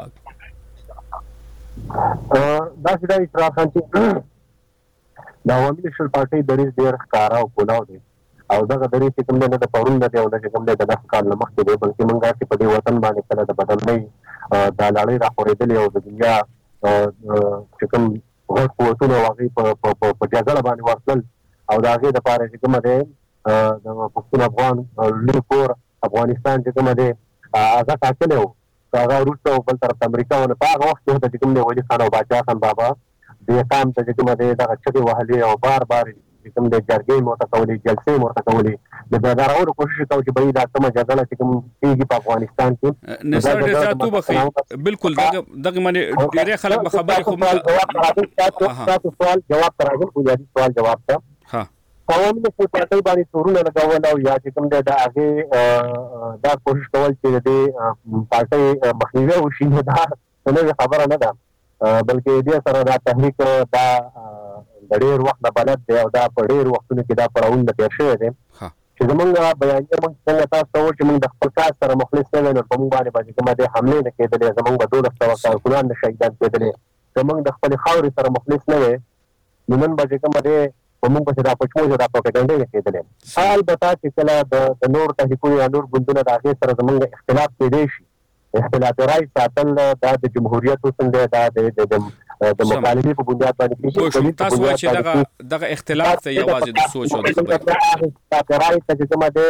دا چې دا اعتراف انټي دا عوامي نېشنل پارټي د ډېر ښکارا او کولاو دی او دغه درې چې کوم نه د پرون نه دی او د کوم د 10 کال مخکې دی بلکې موږ چې په دې وطن باندې کله د بدلنۍ د لړۍ راخورېدلې او د دنیا چې کوم غوړ قوتونه واقعي په جګړه باندې ورتل او د هغې دپاره چې کومه دی د پښتون افغان لوی کور افغانستان چې کومه دی هغه ټاکلی و هغه وروسته بل طرف ته امریکا ونه په هغه وخت کې چې کوم دی ولي خان او باچا خان بابا دې قام ته چې کومه دی دغه چغې وهلې او بار بار کوم د جرګې مرته کولې جلسې مرته کولې د بیدارولو کوشش کوي چې به دا کومه جګړه چې کوم کېږي په افغانستان کې نثار رضا تو بخي بالکل دغه باندې ډېر خلک به خبرې کوم تاسو سوال جواب تراغل بنیادی سوال جواب ته ها قوم د پټای باندې تورونه لګول او یا چې کوم د هغه دا کوشش کول چې د پارټي مخنیوي وشي دا نه خبره نه ده بلکې دې سره دا تحریک دا د ډېر وخت نه بلد دی او دا په ډېر وختونو کې دا پړاوونه د تېر شوی دی چې زمونږ بیانیه موږ څنګه تاسو ته وویل چې موږ د خپل کار سره مخلص نه وی نو په موږ باندې کومه د حملې نه کېدلې زمونږ به 12 کارکونان د شهیدان کېدلې که موږ د خپلې خاورې سره مخلص نه وی نن به کوم دی موږ په دا پښتو دا پروپاګاندا کېدل البته چې کله د نور تحریکونو یا نور ګوندونو د هغې سره زموږ اختلاف کېدی شي اختلاف رائے ساتل دا د جمهوریت څنګه دا د مخالفي په بنیاد باندې کېږي تاسو وایئ چې دغه اختلاف ته یوازې د سوچ او د خبرې رائے ته کومه ده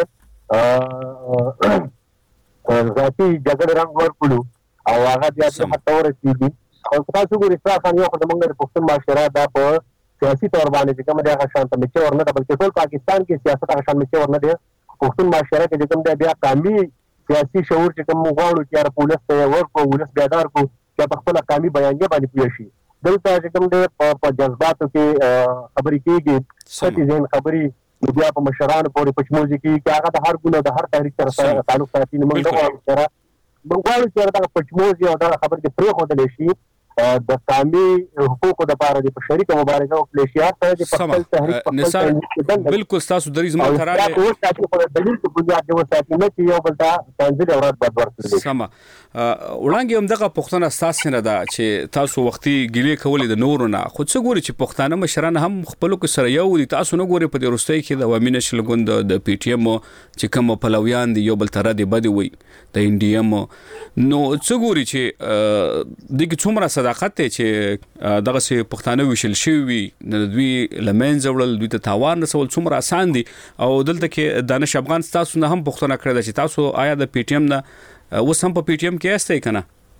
ذاتي جګړه رنګ ورکړو او هغه بیا د حتی ورسېږي او تاسو ګورئ خان یو خدای موږ د پښتون معاشره دا په سیاسي تور باندې چې کوم دی هغه شانته مچ ورنه د بلکې ټول پاکستان کې سیاست هغه شان مچ ورنه دی پښتون معاشره کې کوم دی بیا قومي سیاسي شعور چې کوم غواړو چې پولیس ته ورکو ولس بیدار کو چې په خپل قومي بیانګي باندې پوه شي دلته چې کوم دی په جذباتو کې خبرې کېږي سټیزن خبرې بیا په مشرانو پورې پچموزي کې هغه د هر ګونو د هر تحریک سره تعلق ساتي نو موږ غواړو چې دا پچموزي او دا خبرې پرې خوندل شي د قومي حقوقو د لپاره د شریکه مبارزه او پلیشیار سره د خپل تحریک نثار بالکل تاسو دریز مو تراله او تاسو په دلیل په بنیاد د وساتې نه چې یو بل ته تنظیم اورات بد ورته سم وړاندې هم دغه پښتون اساس نه ده چې تاسو وختي ګیلې کولې د نورو نه خو څه ګوري چې پښتانه مشران هم خپل کو سره یو دي تاسو نه ګوري په دې روستۍ کې د عوامي نشل ګوند د پی ټی ایم چې کوم پلویان دي یو بل تر دې بد وي د انډیم نو څه ګوري چې دغه څومره صداقت ته چې دغه سي پښتانه وشل شي وي د دوی لمنځ وړل دوی ته تاوان رسول څومره آسان دي او دلته کې دانش افغان تاسو نه هم پښتنه کړل چې تاسو آیا د پی ټی ایم نه اوس هم په پی ټی ایم کې استئ کنه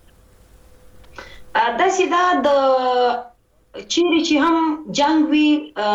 دا سیدا د چیرې چې هم جنگ وی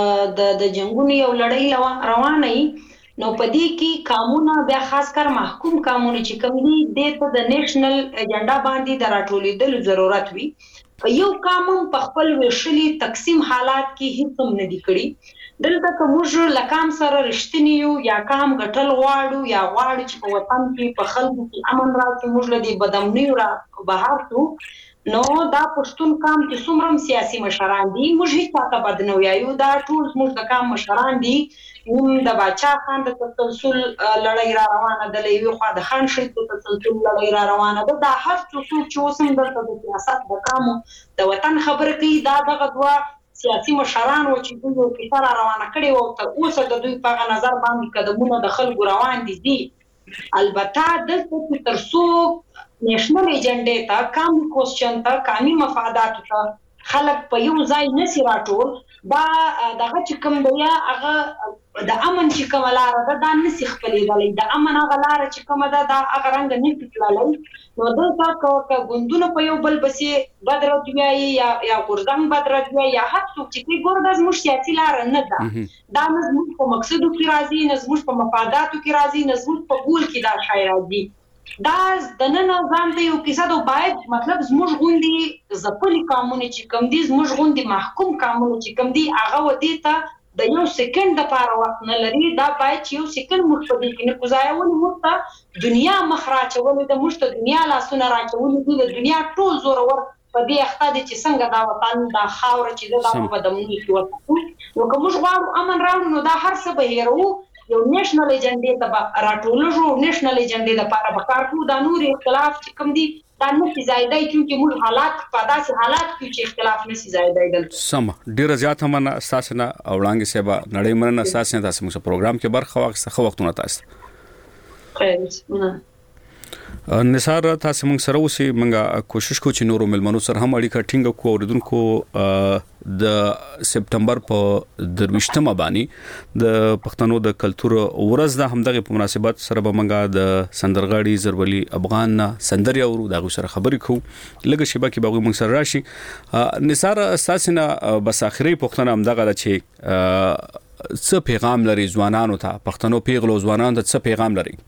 د جنگونو یو لړۍ روانه نو پدې کې قانون بیا خاص کر محکوم قانون چې کوم دي د نېشنل ایجنډا باندې د راټولېدل ضرورت وي یو قانون په خپل وشلي تقسیم حالات کې هیڅ هم نه دي کړی دلته کومج لکام سره رښتینی یو یا کام غټل غواړو یا غواړو چې په وطن کې په خلکو کې امن راځي موږ لدی بدامنی را بهر تو نو دا پښتون کام چې څومره سیاسي مشران دي موږ هیڅ څه بد نه وایو دا ټول موږ د کام مشران دي د باچا خان د تسلسل لړۍ را روانه ده لوي خو د خان شي د تسلسل لړۍ را روانه ده دا هر څه چې اوسم د سیاست د کامو د وطن خبر کوي دا دغه دوا سیاسي مشران و چې دوی په کار روانه کړي او تر اوسه د دوی په نظر باندې قدمونه د خلکو روان دي البته د ترسو نېشنل ایجنډا ته کام کوېسچن ته قانوني مفادات ته خلک په یو ځای نسی راټول دا دغه چې کوم دی هغه د امن چې کوم لار ده دا نسی خپلېدلې د امن هغه لار چې کوم ده دا هغه رنګ نه پټللې نو دلته که ګوندونه په یو بل بسې بدرت وي یا ګردان بدرت وي یا هر څوک چې ګورد زموږ سیاسي لار نه ده دا نه زموږ په مقصدو کې راځي نه زموږ په مفاداتو کې راځي نه زموږ په ګول کې دا شای راځي دا د نن ځان ته یو کیسه ده باید مطلب زموږ غونډي زپلي قانون چې کوم دي زموږ غونډي محکوم قانون چې کوم دي هغه ودی ته د یو سکند لپاره وخت نه لري دا باید چې یو سکند موږ په دې کې نه گزارول موږ ته دنیا مخراچول د موږ ته دنیا لاسونه راچول دي د دنیا ټول زور ور په دې اخته دي چې څنګه دا وطن دا خاور چې دا په دمنې کې وته نو کوم ژغورو امن راوړو نو دا هر څه به هیرو یو نېشنل ایجنډا ته راټولو نېشنل ایجنډا لپاره به کار کوو دا نور اختلاف چې کوم دي دا نشي زائدای چې موږ حالات په داسې حالات کې چې اختلاف نشي زائدای دل سم ډیر زیات هم اساسنه اوړانګ سبا نړۍ مننه اساسنه تاسو موږ پروګرام کې برخه واخیسته وختونه تاسو خیر نثار تاسو موږ سره اوسې موږ کوشش کوو چې نورو ملمنو سره هم اړیکه ټینګ کوو اوریدونکو د سپتمبر په 23مه باندې د پښتنو د کلچر ورځ د همدغه په مناسبت سره به موږ د سندرغاړي زرولي افغان سندري او د سره خبرې کوو لږه شیبه کې به موږ سره راشي نثار اساسنه بس اخري پښتنه همدغه چې څه پیغام لري ځوانانو ته پښتنو پیغلو ځوانانو ته څه پیغام لري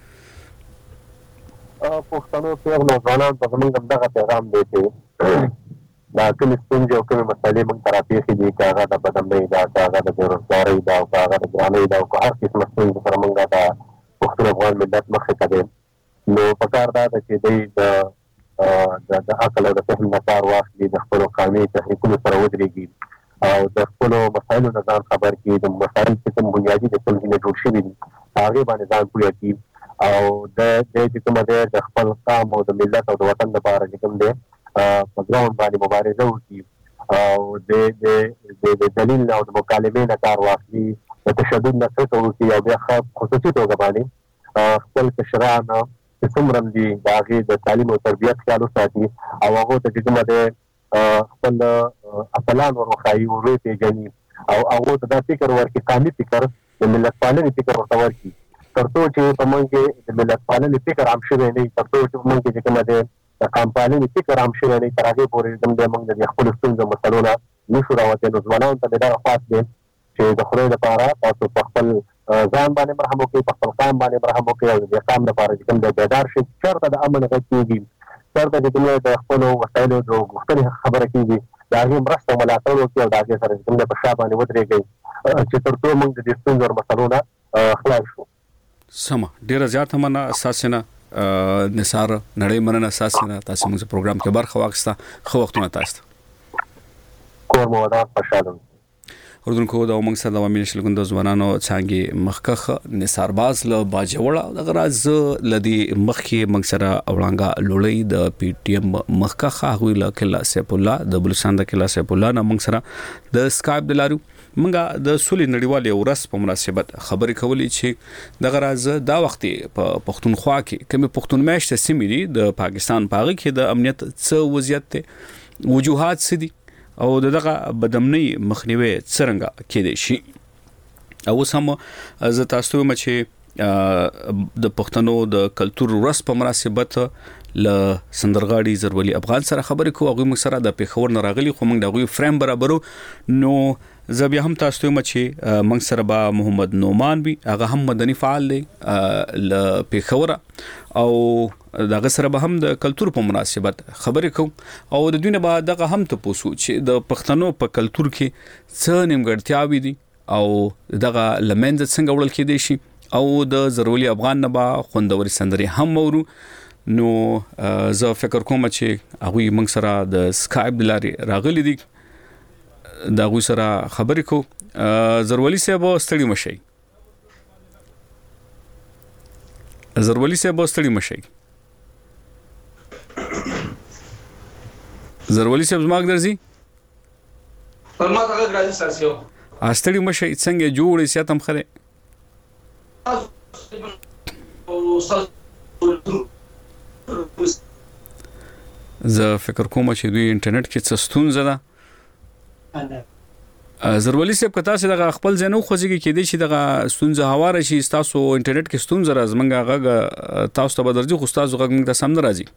پښتنو پیغلو ځوانانو ته موږ دغه پیغام دی چې دا کوم ستونزې او کوم مسایل موږ ته راپېښې دي چې هغه د بدامنۍ دا هغه د بېروزګارۍ دا او هغه د ګرانۍ دا او هر قسمه ستونزې سره موږ د پښتون افغان ملت مخې ته دی نو پکار دا ده چې دوی د عقل او د فهم نه کار واخلي د خپلو قومي تحریکونو سره ودرېږي او د خپلو مسایلو نه ځان خبر کړي د مسایل چې کوم بنیادي د ستونزې نه جوړ شوي دي هغې باندې ځان پوه کړي او د چې کومه دی د خپل قام او د ملت او د وطن لپاره چې کوم دی په ګراوند باندې مبارزه وکړي او د دلیل او د مکالمې نه کار واخلي د تشدد نه څخه وکړي او بیا خصوصي توګه باندې خپل کشران چې څومره دي د هغې د تعلیم او تربیت خیال وساتي او هغو ته چې کومه د خپل اتلان ورښایي ورو یې پېژني او هغو ته دا فکر ورکړي قامي فکر د ملت پالنې فکر ورته ورکړي تر څو چې په موږ کې د ملت پالنې فکر عام شوی نه وي تر څو چې په موږ کې چې کومه د قام پالنې فکر عام شوی نه وي تر هغې پورې زموږ موږ د خپلو ستونزو مسلو نه نشو راوتلی نو ځوانانو ته مې دغه خواست دی چې د خدای لپاره تاسو په خپل ځان باندې مرهم وکړئ په خپل قام باندې مرهم وکړئ او د دې قام لپاره چې کوم دی بیدار شي چېرته د امن غږ کېږي چېرته چې کوم د خپلو وسایلو د غوښتنې خبره کېږي د هغې مرسته او ملاتړ وکړي او د هغې سره چې کوم دی په شا باندې ودرېږئ چې تر څو موږ د دې ستونزو او مسلو نه خلاص شو. سمه ډیره زیاته مننه اساسنه نثار نړۍ مننه اساسنه تاسو موږ پروګرام کې برخه واخیسته خو وختونه تاسو کور مو ودان خوشاله اردوونکو د موږ سره د عوامي نېشنل ګوند ځوانانو څنګه مخکخ نثار باز له باجوړه د غراز لدی مخکې موږ سره اولانګه لولې د پی ټی ایم مخکخ هغه له کلا سیف الله د بلوچستان د کلا سیف الله نه موږ سره د اسکایپ د لارو موږ د سولې نړیوالې ورځ په مناسبت خبرې کولې چې د غراز دا وخت په پښتونخوا کې کوم پښتون میاشت سیمې دي د پاکستان پاغه کې د امنیت څه وضعیت ته وجوهات سدي او دغه بدمنۍ مخنیوي څنګه کېدای شي او سم ز تاسو ته چې د پښتنو د کلچر ورځ په مناسبت ل سندرغاړي زرولي افغان سره خبرې کوو هغه موږ سره د پیښور نه راغلي خو موږ دغه فریم برابرو نو زه بیا هم تاسو ته چې موږ سره با محمد نومان بي هغه هم مدني فعال دی ل پیښور او دغه سره به هم د کلچر په مناسبت خبرې کوم او د دوی نه بعد دغه هم ته پوسو چې د پښتنو په کلچر کې څه نیمګړتیاوې دي او دغه لمنځ څنګه وړل کېدای شي او د زرولي افغان نه با خوندوري سندري هم مورو نو زه فکر کوم چې هغه موږ سره د اسکایپ لاري راغلي دي دا غو سره خبرې کو زرولي صاحب ستړي مشي زرولي صاحب ستړي مشي زرولي صاحب زماګ درځي ما ته راځي ساسيو استړي مشي څنګه جوړې ساتم خره زه فکر کوم چې دوی انټرنیټ کې څه ستونزه ده زرولي صاحب کتا چې دغه خپل ځنو خوځيږي کې دي چې دغه ستونزه هواره شي تاسو انټرنیټ کې ستونزه راز منګه غږ تاسو ته بدرځي خو تاسو غږ موږ ته سم نه راځي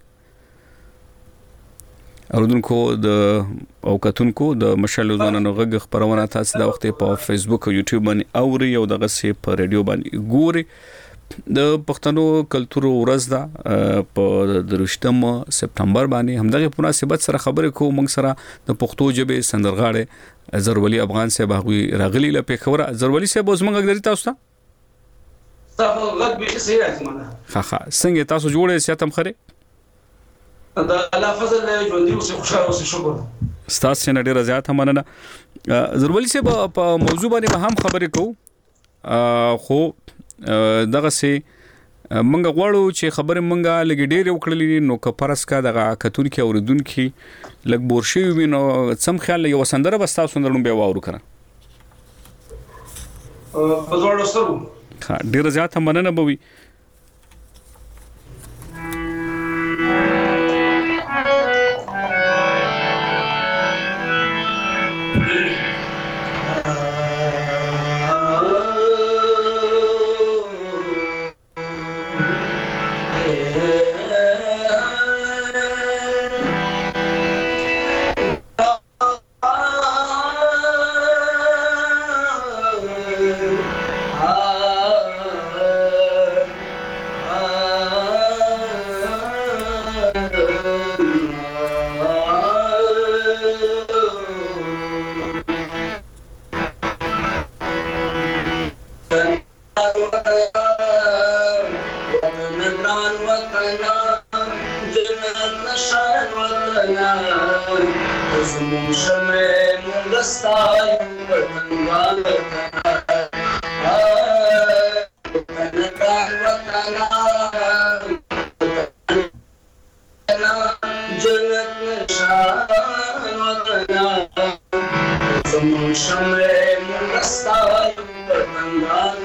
اردوونکو د او کتونکو د مشال ځوانانو غږ خبرونه تاسو د وخت په فیسبوک او یوټیوب باندې اوري او دغه سي په رادیو باندې ګوري د پښتنو کلچر ورځ ده په 3 سپتمبر باندې همدغه په مناسبت سره خبرې کوو موږ سره د پښتو ژبې سندرغاړي زرولي افغان صاحب هغه راغلي له پیښور زرولي صاحب زمونږ غږ تاسو ته تاسو غږ به څه راځي مانه ها څنګه تاسو جوړې ساتم خره دا الله فضل له ژوندۍ اوسه خوشاله اوسه شکر ستاسو نه ډیره زیاته مننه زرولي صاحب په موضوع باندې هم خبرې کوو خو دغه سي منګه غواړو چې خبره منګه لګي ډېر وکړلې نو کفرس کا دغه کتون کې اوردون کې لګ بورشي وینو سم خیال یو سندره بستا سندرونو به واورو کړه په زوړ سره ډېر زیاته مننه بوي جنت نشان وطن زمون شمع ملستای وطنان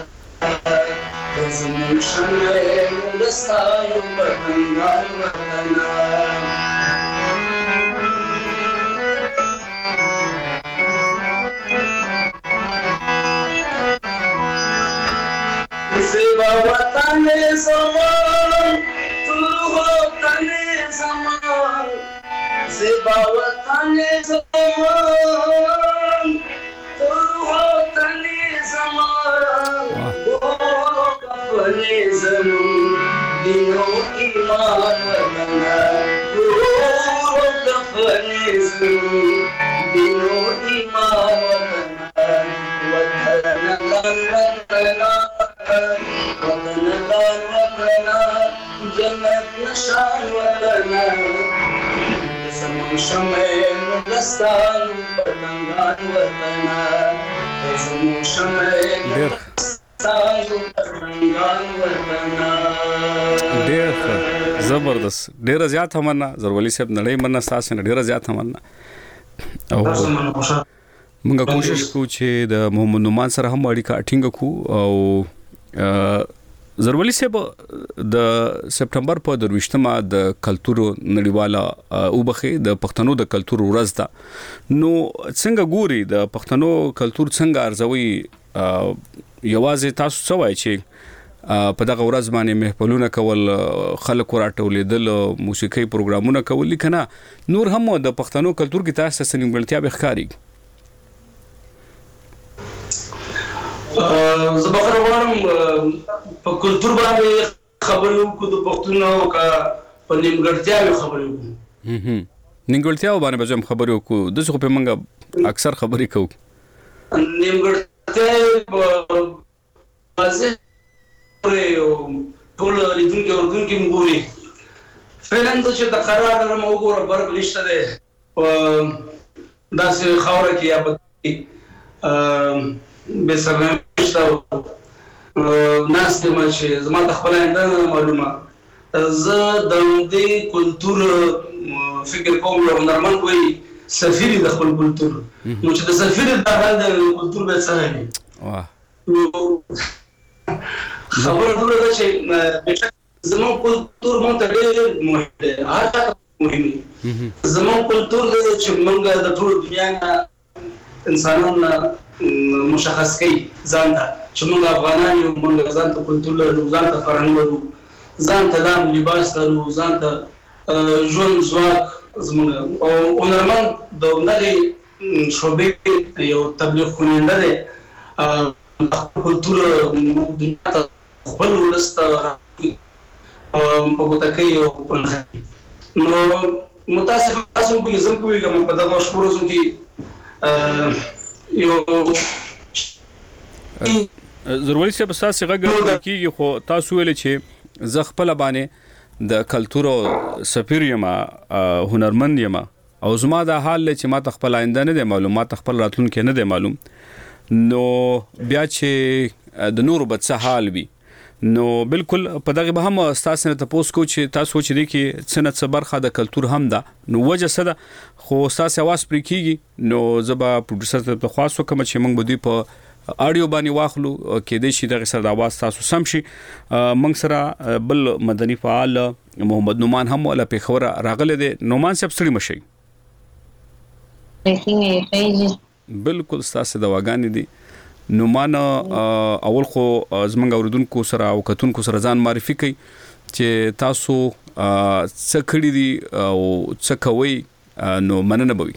زمون شمع ملستای وطنان زیبا وطن زمان تو وطن زمان زیبا وطن زمان تو وطن زمان برو کفن زمان دینو ایمان وطن برو کفن زمان دینو ایمان وطن وطن وطن جنت نشان وطن زمون شمع ملستان وطنان وطن زمون شمع ملستان وطنان وطن ډېر زبردست ډېر زیات همنا زرولي صاحب نړۍ مننه تاسو نه ډېر زیات همنا او موږ کوشش کوو چې د محمد نومان سره هم اړیکه ټینګ کړو او زرولي صاحب د سپټمبر په 23مه د کلتور نړیواله وبخې د پښتنو د کلتور ورځ ده نو څنګه ګوري د پښتنو کلتور څنګه ارزوي یوازې تاسو څه وایي چې په دغه ورځ باندې محفلونه کول خلک راټولیدل موسیقي پروګرامونه کول کنه نور هم د پښتنو کلتور کې تاسو سنګړتیا به ښکاری زبخر وارم په کلتور باندې خبرو کو د پښتونو کا په نیمګړتیا خبرو نیمګړتیا باندې به خبرو کو د څه په منګه اکثر خبرې کوو نیمګړتیا بازه ټول لیدونکو ورونکو مګوري فعلا چې د قرار نه موګوره برګ نشته ده داسې خوره کې یا به سلام شتاو ناس د مشه زما د خپل انده معلومه زه د دې کلتور فکر کوم یو نرمن وي سفیر د خپل کلتور نو چې د سفیر د حال د کلتور به څه نه واه خبره ده چې زموږ کلتور مونږ ته ډېر مهم دی هغه مهم زموږ کلتور د چې موږ د ټول دنیا انسانانو مشخص کوي ځان ته چې موږ افغانان یو موږ ځان ته کلتور لرو ځان ته فرهنګ لرو ځان ته لام لباس لرو ځان ته ژوند ځواک زموږ او نرمن د نړۍ شوبې یو تبلیغ کوونکی دی کلتور دنیا ته خپل ولسته په کوتکې او نو متاسف تاسو په زم کوی کوم په دغه شپږ ورځو کې یو ضروري څه په اساس غږ کیږي خو تاسو ویل چې ز خپل باندې د کلتور او سفیر یم هنرمند یم او زما د حال چې ما خپل آینده نه دی معلومات خپل راتلونکي نه دی معلوم نو بیا چې د نور بد څه حال وي نو بالکل په دغه به هم تاسو نه تاسو کو چې تاسو چې دي کې سنت صبرخه د کلتور هم ده نو وجه څه ده خو تاسو आवाज پرې کیږي نو زبا پروډوسر ته خاصو کوم چې موږ بدی په اډیو باندې واخلو کې د شي دغه سره د आवाज تاسو سم شي موږ سره بل مدني فعال محمد نومان هم ولا په خبره راغله دي نومان صاحب سړي مشي بالکل تاسو د واغان دي نومان اول خو زمنګ اوردونکو سره او کتونکو سره ځان معرفي کوي چې تاسو څه کړی دي او څه کوي نو مننه بوي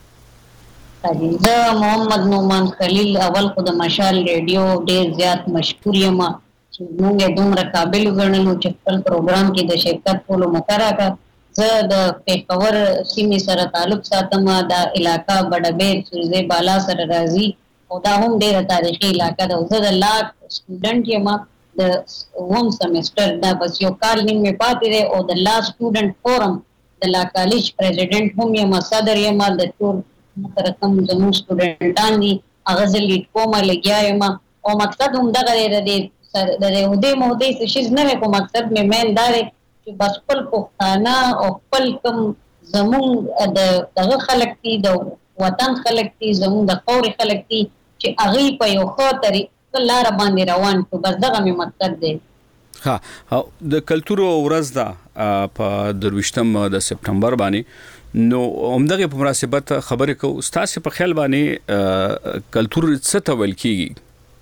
زه محمد نومان خلیل اول خو د مشال ریډیو ډیر زیات مشکور یم چې موږ دومره قابل ګڼلو چې خپل پروګرام کې د شرکت کولو مقرره کړ زه د پیښور سیمې سره تعلق ساتم دا علاقہ بډبیر سوزه بالا سره راځي او دا هم ډیره تاریخي علاقہ ده زه د لا سټوډنټ یم د ووم سیمستر دا بس یو کال نیمه پاتې ده او د لا سټوډنټ فورم د لا کالج پریزیډنټ هم یم صدر یم د ټول رقم زموږ سټوډنټان دي هغه لیډ کوم لګیا یم او مقصد هم دغه دی د هدي مودي څه شي نه کوم مقصد مې مندار چې بس خپل پښتانه او خپل کوم زموږ دغه خلک دي د وطن خلک دي زموږ د خاورې خلک دي چې هغوی په یو ښه طریقه لاره باندې روان کړو. بس دغه مې مقصد دی. ها د کلتور ورځ ده په 23 د سپتمبر باندې، نو همدغه په مناسبت خبرې کو ستاسو په خیال باندې کلتور څه ته ویل کیږي؟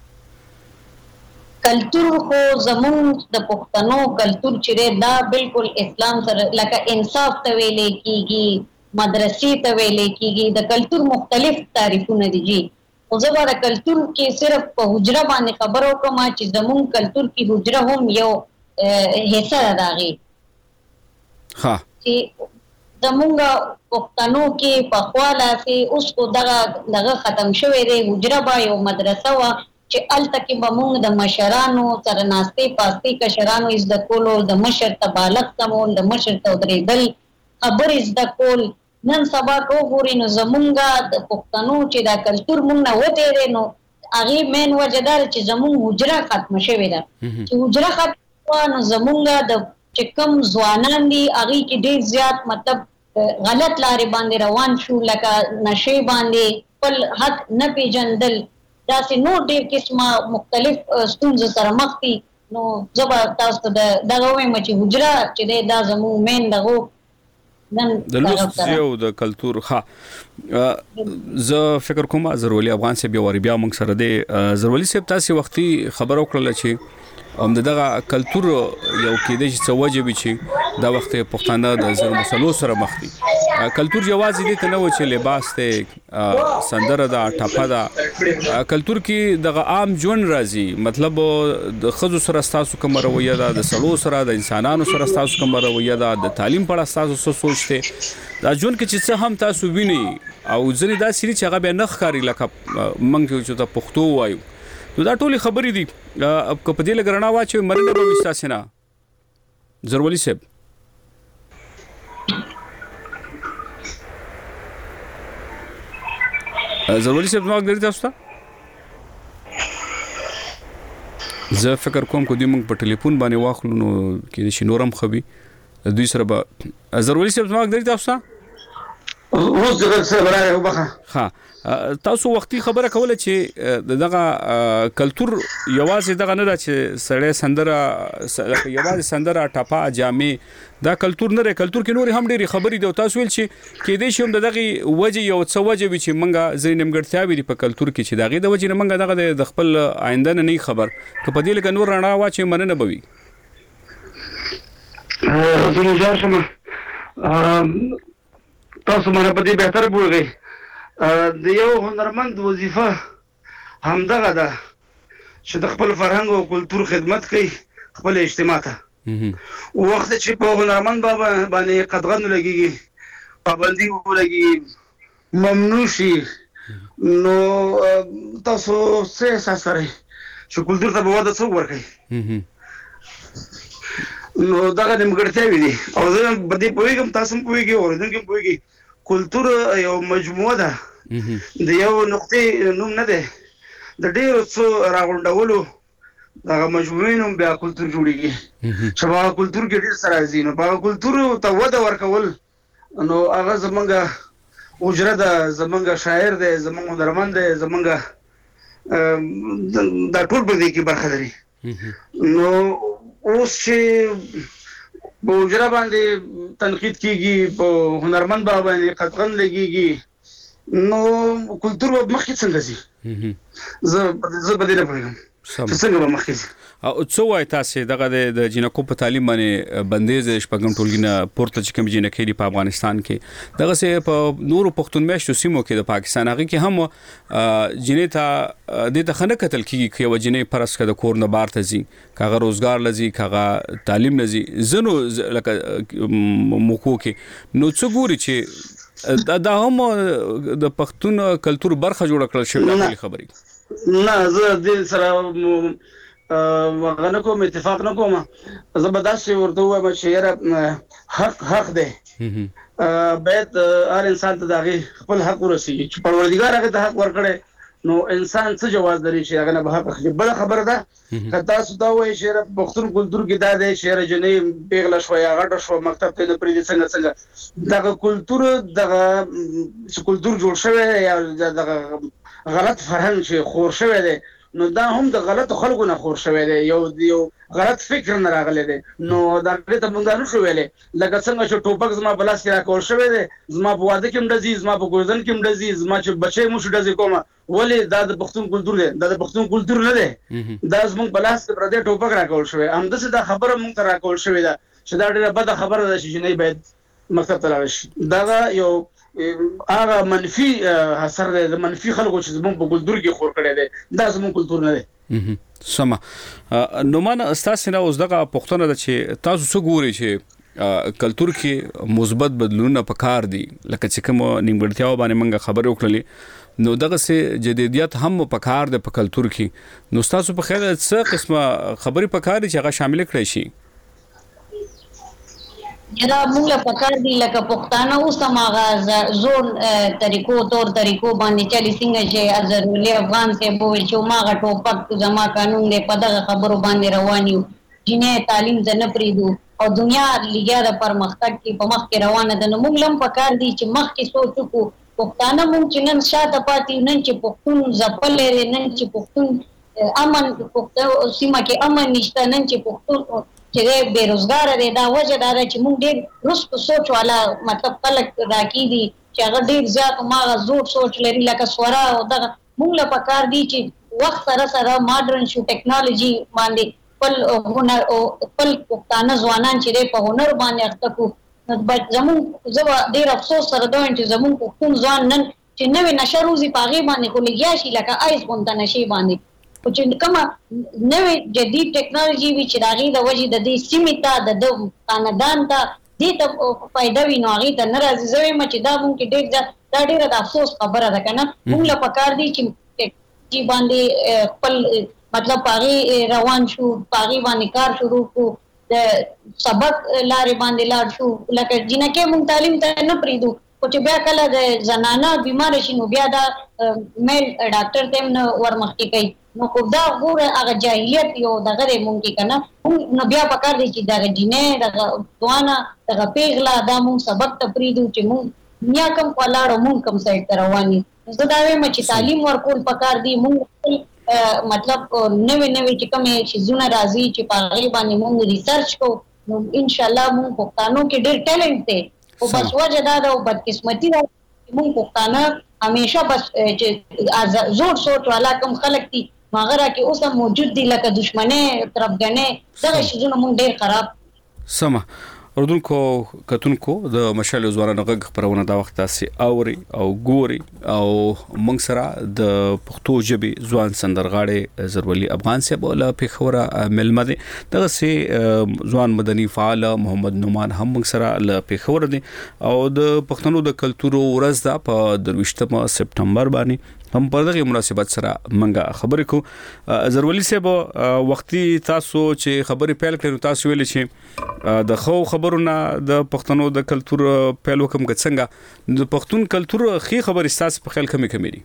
کلتور خو زموږ د پښتنو کلتور چې دا بالکل اسلام سره لکه انصاف ته ویلې کیږي، مدرسې ته ویلې کیږي. د کلتور مختلف تعریفونه دي جی. خو زه به د کلتور کې صرف په حجره باندې خبرو کوم چې زموږ کلتور کې حجره هم یو حصہ ده داغي. ها چې زموږ پښتنو کې په خواله سي اوس کو دغه ختم شوی دی. حجره با یو مدرسه وا چې الته کې به موږ د مشرانو سره ناستې پاستې کشرانو زده کولو، د مشر ته بالغ سمول، د مشر ته درېدل، خبرې زده کول. نن سبا کو ګوري نو زمونږ د پښتنو چې دا کلتور مونږ نه وته نو هغه مین وجدار چې زمونږ حجره ختم شوی ده. چې حجره ختم نو زمونږ د چې کوم ځوانان دي هغه کې ډېر زیات مطلب غلط لارې باندې روان شو، لکه نشي باندې خپل حق نه پیژندل، داسې نور ډېر قسمه مختلف ستونزې سره مخ دي. نو زه به تاسو ته دغه وایم چې حجره چې دی دا زموږ مین دغه د لوست یو د کلتور. ها زه فکر کوم زرولي افغان صاحب یو بیا موږ سره دی. زرولي صاحب تاسو وختي خبر وکړل چې دغه کلتور یو کېدای چې څه وجه وي چې دا وخت پښتانه د زر مسلو سره مخ دي. کلتور یوازې دې ته نه و چې لباس ته سندره ده، ټاپه ده. کلتور کې دغه عام ژوند راځي، مطلب د خزو سره تاسو کوم رویه ده، د سړو سره، د انسانانو سره تاسو کوم رویه ده، د تعلیم په اړه تاسو څه سوچ ته دا ژوند کې چې څه هم تاسو ویني او ځنې دا سری چې هغه به نه ښکاري لکه موږ چې ته پښتو وایو. نو دا ټولې خبرې دي که په دې لګرنا واچو مرنه به وستاسي نه. زرولي صاحب زرولي صاحب نو غوړی تاسو ته زه فکر کوم کو دې موږ په ټلیفون باندې واخلو نو کې شي نورم خبي دوی سره به زرولي صاحب نو غوړی تاسو ته اوس دغه څه راغی وبخه. ها تاسو وختي خبره کوله چې دغه کلتور یوازې دغه نه ده چې سړی سندره یوازې سندره ټاپه جامې دا کلتور نه دی. کلتور کې نور هم ډېری خبرې دي. تاسو ویل چې کېدای شي هم دغه وجه یو څه وجه وي چې منګه ځینې نیمګړتیاوې دي په کلتور کې چې دغه د وجه نه منګه دغه د خپل آینده نه خبر که په دې لکه نور رڼا واچي مننه بوي. زه شم تاسو مله په دې بهتر پوهیږئ. د یو هنرمند وظیفه همدغه ده چې د خپل فرهنګ او کلتور خدمت کوي خپل اجتماع ته. وخت چې په هنرمند باندې قدغن لګيږي، پابندي ولګي، ممنوع شي، نو تاسو څه احساس لرئ چې کلتور ته به وده څوک ورکوي؟ نو دغه نیمګړتیاوې دي او زه په دې پوهېږم، تاسو هم پوهېږئ، اورېدونکي هم پوهېږي. کلتور یو مجموعه ده، د یو نقطې نوم نه دی، د ډېرو څو راغونډولو دغه مجموعې نوم بیا کلتور جوړېږي چې په هغه کلتور کې ډېر څه راځي. نو په هغه کلتور ته وده ورکول نو هغه زمونږ اجره ده، زمونږ شاعر دی، زمونږ هنرمند دی، زمونږ دا ټول په دې کې برخه لري. نو اوس چې په اجره باندې تنقید کیږي، په هنرمند باندې قدغن لګیږي، نو کلتور به مخکې څنګه ځي؟ زه په دې نه پوهېږم چې څنګه به مخکې ځي. او څه وایي تاسو دغه د جنکو په تعلیم باندې بندیز شپږم ټولګي پورته چې کوم جنکې دی په افغانستان کې، دغه سه په نورو پښتون میشتو سیمو کې د پاکستان هغه کې هم جنې ته د تخنه قتل کیږي چې و جنې پرس کده کور نه بار ته ځي، کاغه روزګار لزي، کاغه تعلیم لزي، زنو لکه موکو کې نو څه ګوري چې دا هم د پښتون کلتور برخه جوړ کړل شوی د خبرې. نه زه دې سره وغنه کوم، اتفاق نه کوم. زه به داسې ورته وایم چې یاره حق دی، باید هر انسان ته د هغې خپل حق ورسېږي چې پروردګار هغې ته حق ورکړی نو انسان څه جواز لري چې هغه نه به حق بل خبره ده که تاسو دا وایي چې پښتون کلتور کې دا دی چې جنې پیغله شو یا غټه شو مکتب ته نه پریږدي څنګه دغه کلتور دغه کلتور جوړ شوی یا دغه غلط فرهنګ چې خور شوی دی نو دا هم د غلط خلکو نه خور شوی دی یو غلط فکر نه راغلی دی نو دا ته موږ نه شو ویلې لکه څنګه چې ټوپک زما بلاس کې راکول شوی دی زما په واده کې مډزي زما په ګوردن کې مډزي زما چې بچي مو شو ډزي کومه ولې دا د پښتون کلتور دی دا د پښتون کلتور نه دی دا زموږ بلاس پر دې ټوپک راکول شوی همدغه دا خبره موږ ته راکول شوی ده چې دا ډېره بده خبره ده چې نه باید مکتب ته لاړ شي دا یو هغه منفي اثر دی د منفي خلکو چې زموږ په کلتور کې خور کړی دی دا زموږ کلتور نه دی سما نو مان استاسو نه اوس دغه پښتون د چې تاسو څه ګوري چې کلتور کې مثبت بدلونونه پکار دي لکه چې کوم نیمګړتیاو باندې منګه خبرې وکړلې نو دغه سه جديدیت هم پکار ده په کلتور کې نو تاسو په خیر څه قسمه خبرې پکار دي چې هغه شامل کړئ شي دا موږ له پکار دي لکه پښتانه اوس هغه زون طریقو تور طریقو باندې چالي څنګه چې ازرولي افغان ته بوي چې ماغه ټوپک زما قانون دی په دغه خبرو باندې رواني جنې تعلیم زنه پریدو او دنیا لګیا د پرمختګ کې په مخ کې روانه ده نو موږ لم پکار دي چې مخ کې سوچ کو پښتانه مونږ چې نن شاته پاتې نن چې پښتون ځپل لري نن چې پښتون امن پښتون سیمه کې امن نشته نن چې پښتون چې بیروزګار دی دا وجه دا چې موږ ډېر رسو سوچ والا مطلب خلک راکی دي چې هغه ډېر زیات ماغه زوړ سوچ لري لکه سورا او دغه موږ له پکار دي چې وخت سره سره ماډرن شو ټیکنالوژي باندې خپل هنر او خپل پښتانه ځوانان چې په هنر باندې اخته کو زموږ زه ډېر افسوس سره دوی چې زموږ پښتون ځوان نن چې نوې نشه روزي پاغي باندې خو لګیا شي لکه آیس غونډه نشي باندې او چې کومه نوې جدید ټیکنالوژي وی چې داغي د وجې د دې سیمې ته د خاندان ته دې ته فائدہ وي نو هغه ته ناراضي زوي چې دا مونږ ډېر دا ډېر د افسوس خبره ده کنه موږ له پکار دي چې باندې خپل مطلب پاغي روان شو پاغي باندې کار شروع کو د سبق لارې باندې لاړ شو لکه جنکه مونږ تعلیم ته نه پریدو او چې بیا کله د زنانه بیمار شي نو بیا دا میل ډاکټر ته نه ورمخکې کوي نو کو دا غوړه هغه جاهلیت یو دغه مونږ کنه نو بیا پکار دي چې دا جنې دغه دوانه دغه پیغلا دا مونږ سبق ته پریدو چې مونږ دنیا کم کولاړو مونږ کم سایت رواني زه دا وایم چې تعلیم ورکول پکار دي مونږ مطلب نوې چې کومه چې زونه راځي چې په باندې مونږ ریسرچ کو نو ان شاء الله مونږ پښتانو کې ډېر ټیلنټ دی او بس وجه دا او بدقسمتي دا مونږ پښتانه همیشه بس چې زور سوچ والا کم خلک دي ماغره کې اوس موجود دي لکه دشمنه طرفګنه دغه شیزونه مونږ ډېر خراب سما اردوونکو کتونکو د مشال ځوانانو غږ خبرونه دا وخت تاسو اوري او ګوري او موږ سره د پښتو ژبې ځوان سندرغاړي زرولي افغان صاحب له پیښوره ملمه دي دغه سي ځوان مدني فعال محمد نومان هم موږ سره له پیښوره دي او د پښتنو د کلتور ورځ دا په 23 سپټمبر باندې هم په دغه مناسبت سره منګه خبرې کو زرولي صاحب وختي تاسو چې خبرې پیل کړو تاسو ویل چې د خو خبرونه د پښتنو د کلتور پیل وکم څنګه د پښتون کلتور خي خبر استاس په خیال کمی کمی دي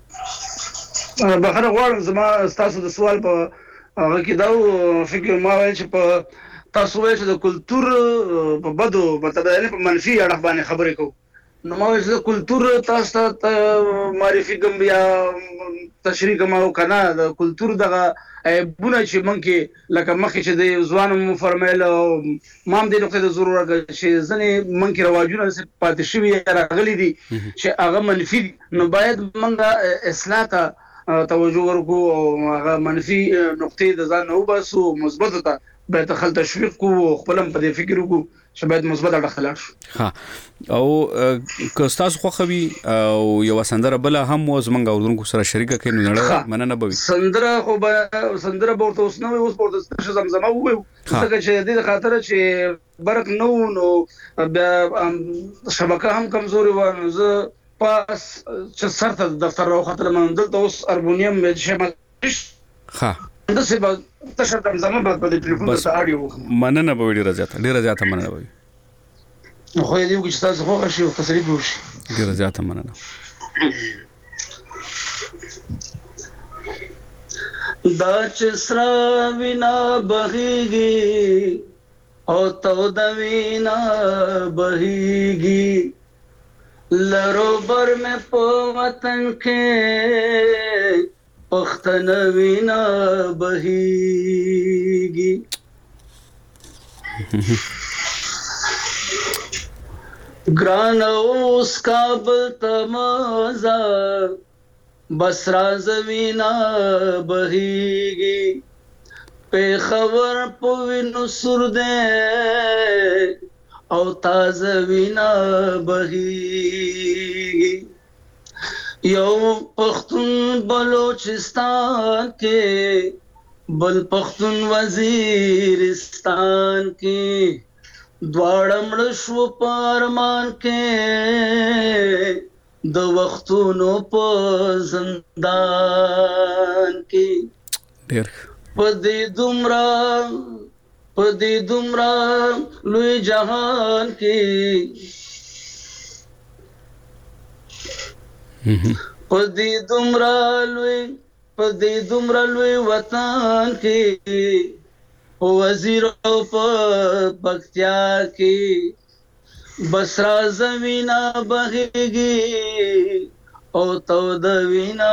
بخره غواړم زما تاسو د سوال په هغه کې دا فکر ما وایي چې په تاسو وایي چې د کلتور په بدو مطلب په منفي اړه باندې خبرې کوو نو ما وایي چې کلتور تاسو ته معرفي کوم یا تشریح کوم او کنه د کلتور دغه بونه چې مونږ لکه مخکې چې د ځوانو مو فرمایل مام دې نقطه د ضرورت چې ځنې مونږ رواجونه پاتې شوی راغلي دي چې هغه منفي نو باید مونږ اصلاح ته توجه ورکو او هغه منفي نقطې د ځان نه وباسو مثبت ته باید خل تشویق کو خپلم په دې فکر وکړو چې باید مثبت اړه خلاص شو ها او که تاسو خو خوي او یو سندره بل هم زمونږ اردوونکو سره شریکه کینو نړۍ مننه بوي سندره خو سندره ورته اوس نو اوس ورته زمزمه وو څنګه چې د خاطر چې برک نو شبکه هم کمزوري و نو زه پاس چې سرته دفتر راوخته منځل ته اوس اربونیم شمه ها د څه په تشدد زموږ په ټلیفون ته اړیو مننه به ډیره زیاته مننه به خو دې وګورئ چې تاسو خو شي او تصریح وشي ډیره زیاته مننه دا چسرا وینا بهیږي او تو د وینا بهیږي لرو بر میں په وطن کې پښتن وینا بهیږي ګران اوس کابل تمازا بس راز وینا بهیږي په خبر پوینو سر دے او تازه وینا بهیږي یو پښتون بلوچستان کې بل پښتون وزیرستان کې دواړه مړ شو پارمان کې د وختونو په زندان کې ډېر پدې دومره لوی جهان کې پدې دومره لوی وطن کې وزیر او پکتیا کې بس راز وینا بهیږي او تو د وینا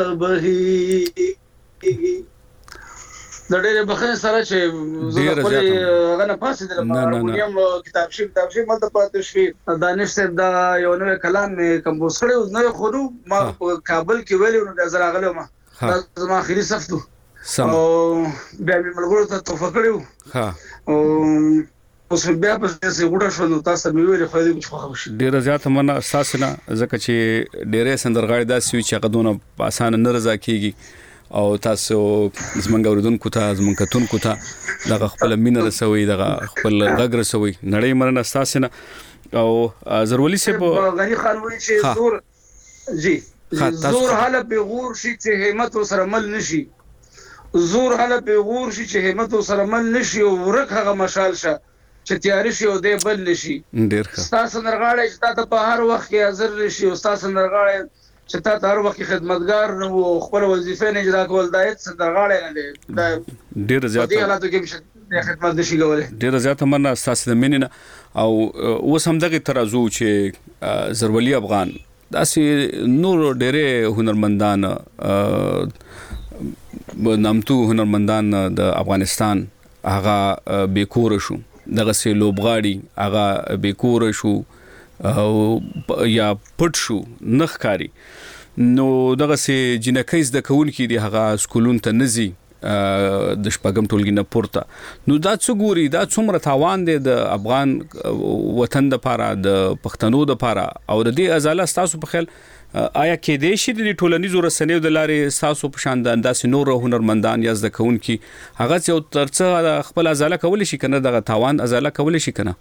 بهیږي د ډېر بخښنې سره چې زه خپل غنه پاسې د هارمونیم کتاب شي ملته پاتې شي دانش صاحب دا یو نوې کلام مې کمپوز کړی او نو خو ما کابل کې ویلو نو د زراغلو ما ما اخري صفتو او بیا مې ملګرو ته توفه کړیو او اوس بیا په څه غوډه شو نو تاسو مې ویل خو دې خوښ شي ډېر زیات مننه اساس نه ځکه چې ډېرې سندرغاړي داسې وي چې غدونه په اسانه نه رضا کیږي او تاسو زمونږ اوریدونکو ته زمونږ کتونکو ته دغه خپل مینه رسوي دغه خپل غږ رسوي نړۍ مننه اساس نه او زرولي صاحب غني خان وایي چې زور جی زور حاله به غور شي چې همت سره مل نشي زور حاله به غور شي چې همت سره مل نشي او ورک هغه مشال شه چې تیاری شي او دې بل نشي ډیر ښه تاسو نرغاړی چې تاسو په هر وخت کې حاضر شي او تاسو نرغاړی چې تاسو هر وخت خدمتګار نو خپل وظیفه نه اجرا کول دایت نرغاړی نه دی ډیر زیات دې حالاتو کې خدمت نشي کولای ډیر زیات مننه تاسو د مینې او اوس هم دغه ترازو چې زرولي افغان داسې نور ډېرې هنرمندان نامتو هنرمندان د افغانستان هغه بیکور شو دغه سه لوبغاړي هغه بیکور شو او یا پټ شو نخکاری نو دغه سه جنکې د کول کې دی هغه سکولون ته نزي د شپږم ټولګي نه پورته نو دا څو ګوري دا څومره تاوان دی د افغان وطن د پاره د پښتنو د پاره او د دې ازاله تاسو په خیال آیا کې دې شي د ټولنیزو رسنیو د لارې تاسو په شان د انداسې نور هنرمندان یا زده کوونکي هغه څو ترڅه خپل ازاله کول شي کنه دغه تاوان ازاله کول شي کنه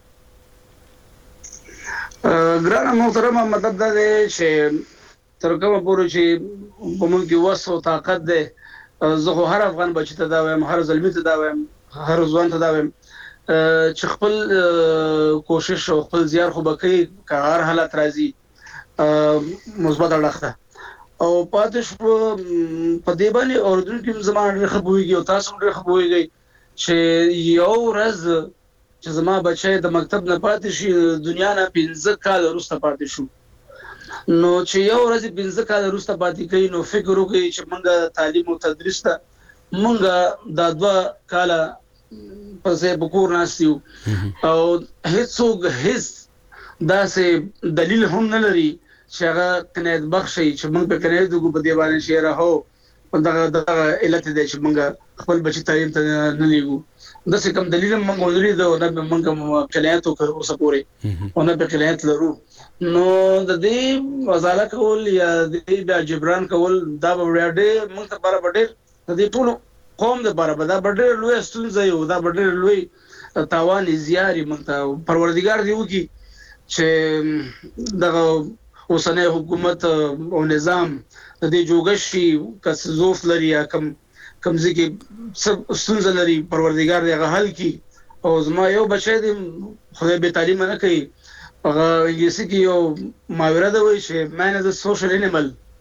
ګران محترم مطلب دا دی چې تر کومه پورې چې په موږ کې وسو طاقت ده زه هر افغان بچی ته دا وایم هر زلمی ته دا وایم هر ځوان ته دا وایم چې خپل کوشش او خپل زیار خو بکې کار حالت راځي مثبت اړخته او پاتې په دې باندې اردن کې زمانه خبرېږي او تاسو ډېر خبرېږي چې یو ورځ چې زما بچی د مکتب نه پاتې شي دنیا نه 15 کال وروسته پاتې شو نو چې یو ورځ 15 کال وروسته پاتې کوي نو فکر وکړي چې موږ تعلیم او تدریس ته موږ د 2 کال پسې بکور ناسیو او هیڅ داسې دلیل هم نه لري چې هغه قناعت بخشي چې موږ په قناعت دغه په دی باندې شعر هو دغه علت دی چې موږ خپل بچی تعلیم ته نه لیږو د څه کوم دلیل موږ ولري دا نه موږ قناعت وکړو سپوري او نه په قناعت لرو نو د دې وزاله کول یا د دې جبران کول دا به ډېر موږ ته برابر ډېر د دې ټول قوم د برابر دا ډېر لوی ستونزه یو دا ډېر لوی تاوان زیاري موږ ته پروردګار دی وکي چې دغه اوسنۍ حکومت او نظام د دې جوګشي کس زوف لري یا کم ځکه سب ستونزه لري پروردګار دی حل کی او زما یو بچی دی خدای به تعلیم نه کوي هغه انګلیسي کې یو محاوره ده وایي چې man is a social animal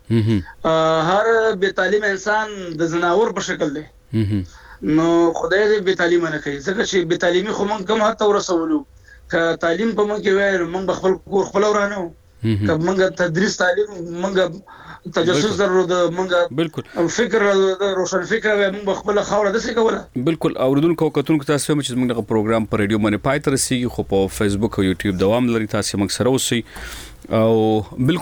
هر بے تعلیم انسان د زناور په شکل دی نو خدای دې بے تعلیم نه کوي ځکه چې بے تعلیمي خو موږ کوم هته ورسولو ک تعلیم په موږ کې وای موږ خپل کور خپل ورانه ک موږ تدریس تعلیم موږ تجسس ضرورت موږ بالکل فکر روشن فکر موږ خپل خوره د څه کوله بالکل اوردونکو کتونکو تاسو هم چې موږ پروګرام پر رادیو باندې پای تر سي خو په فیسبوک او یوټیوب دوام لري تاسو موږ سره اوسئ او بالکل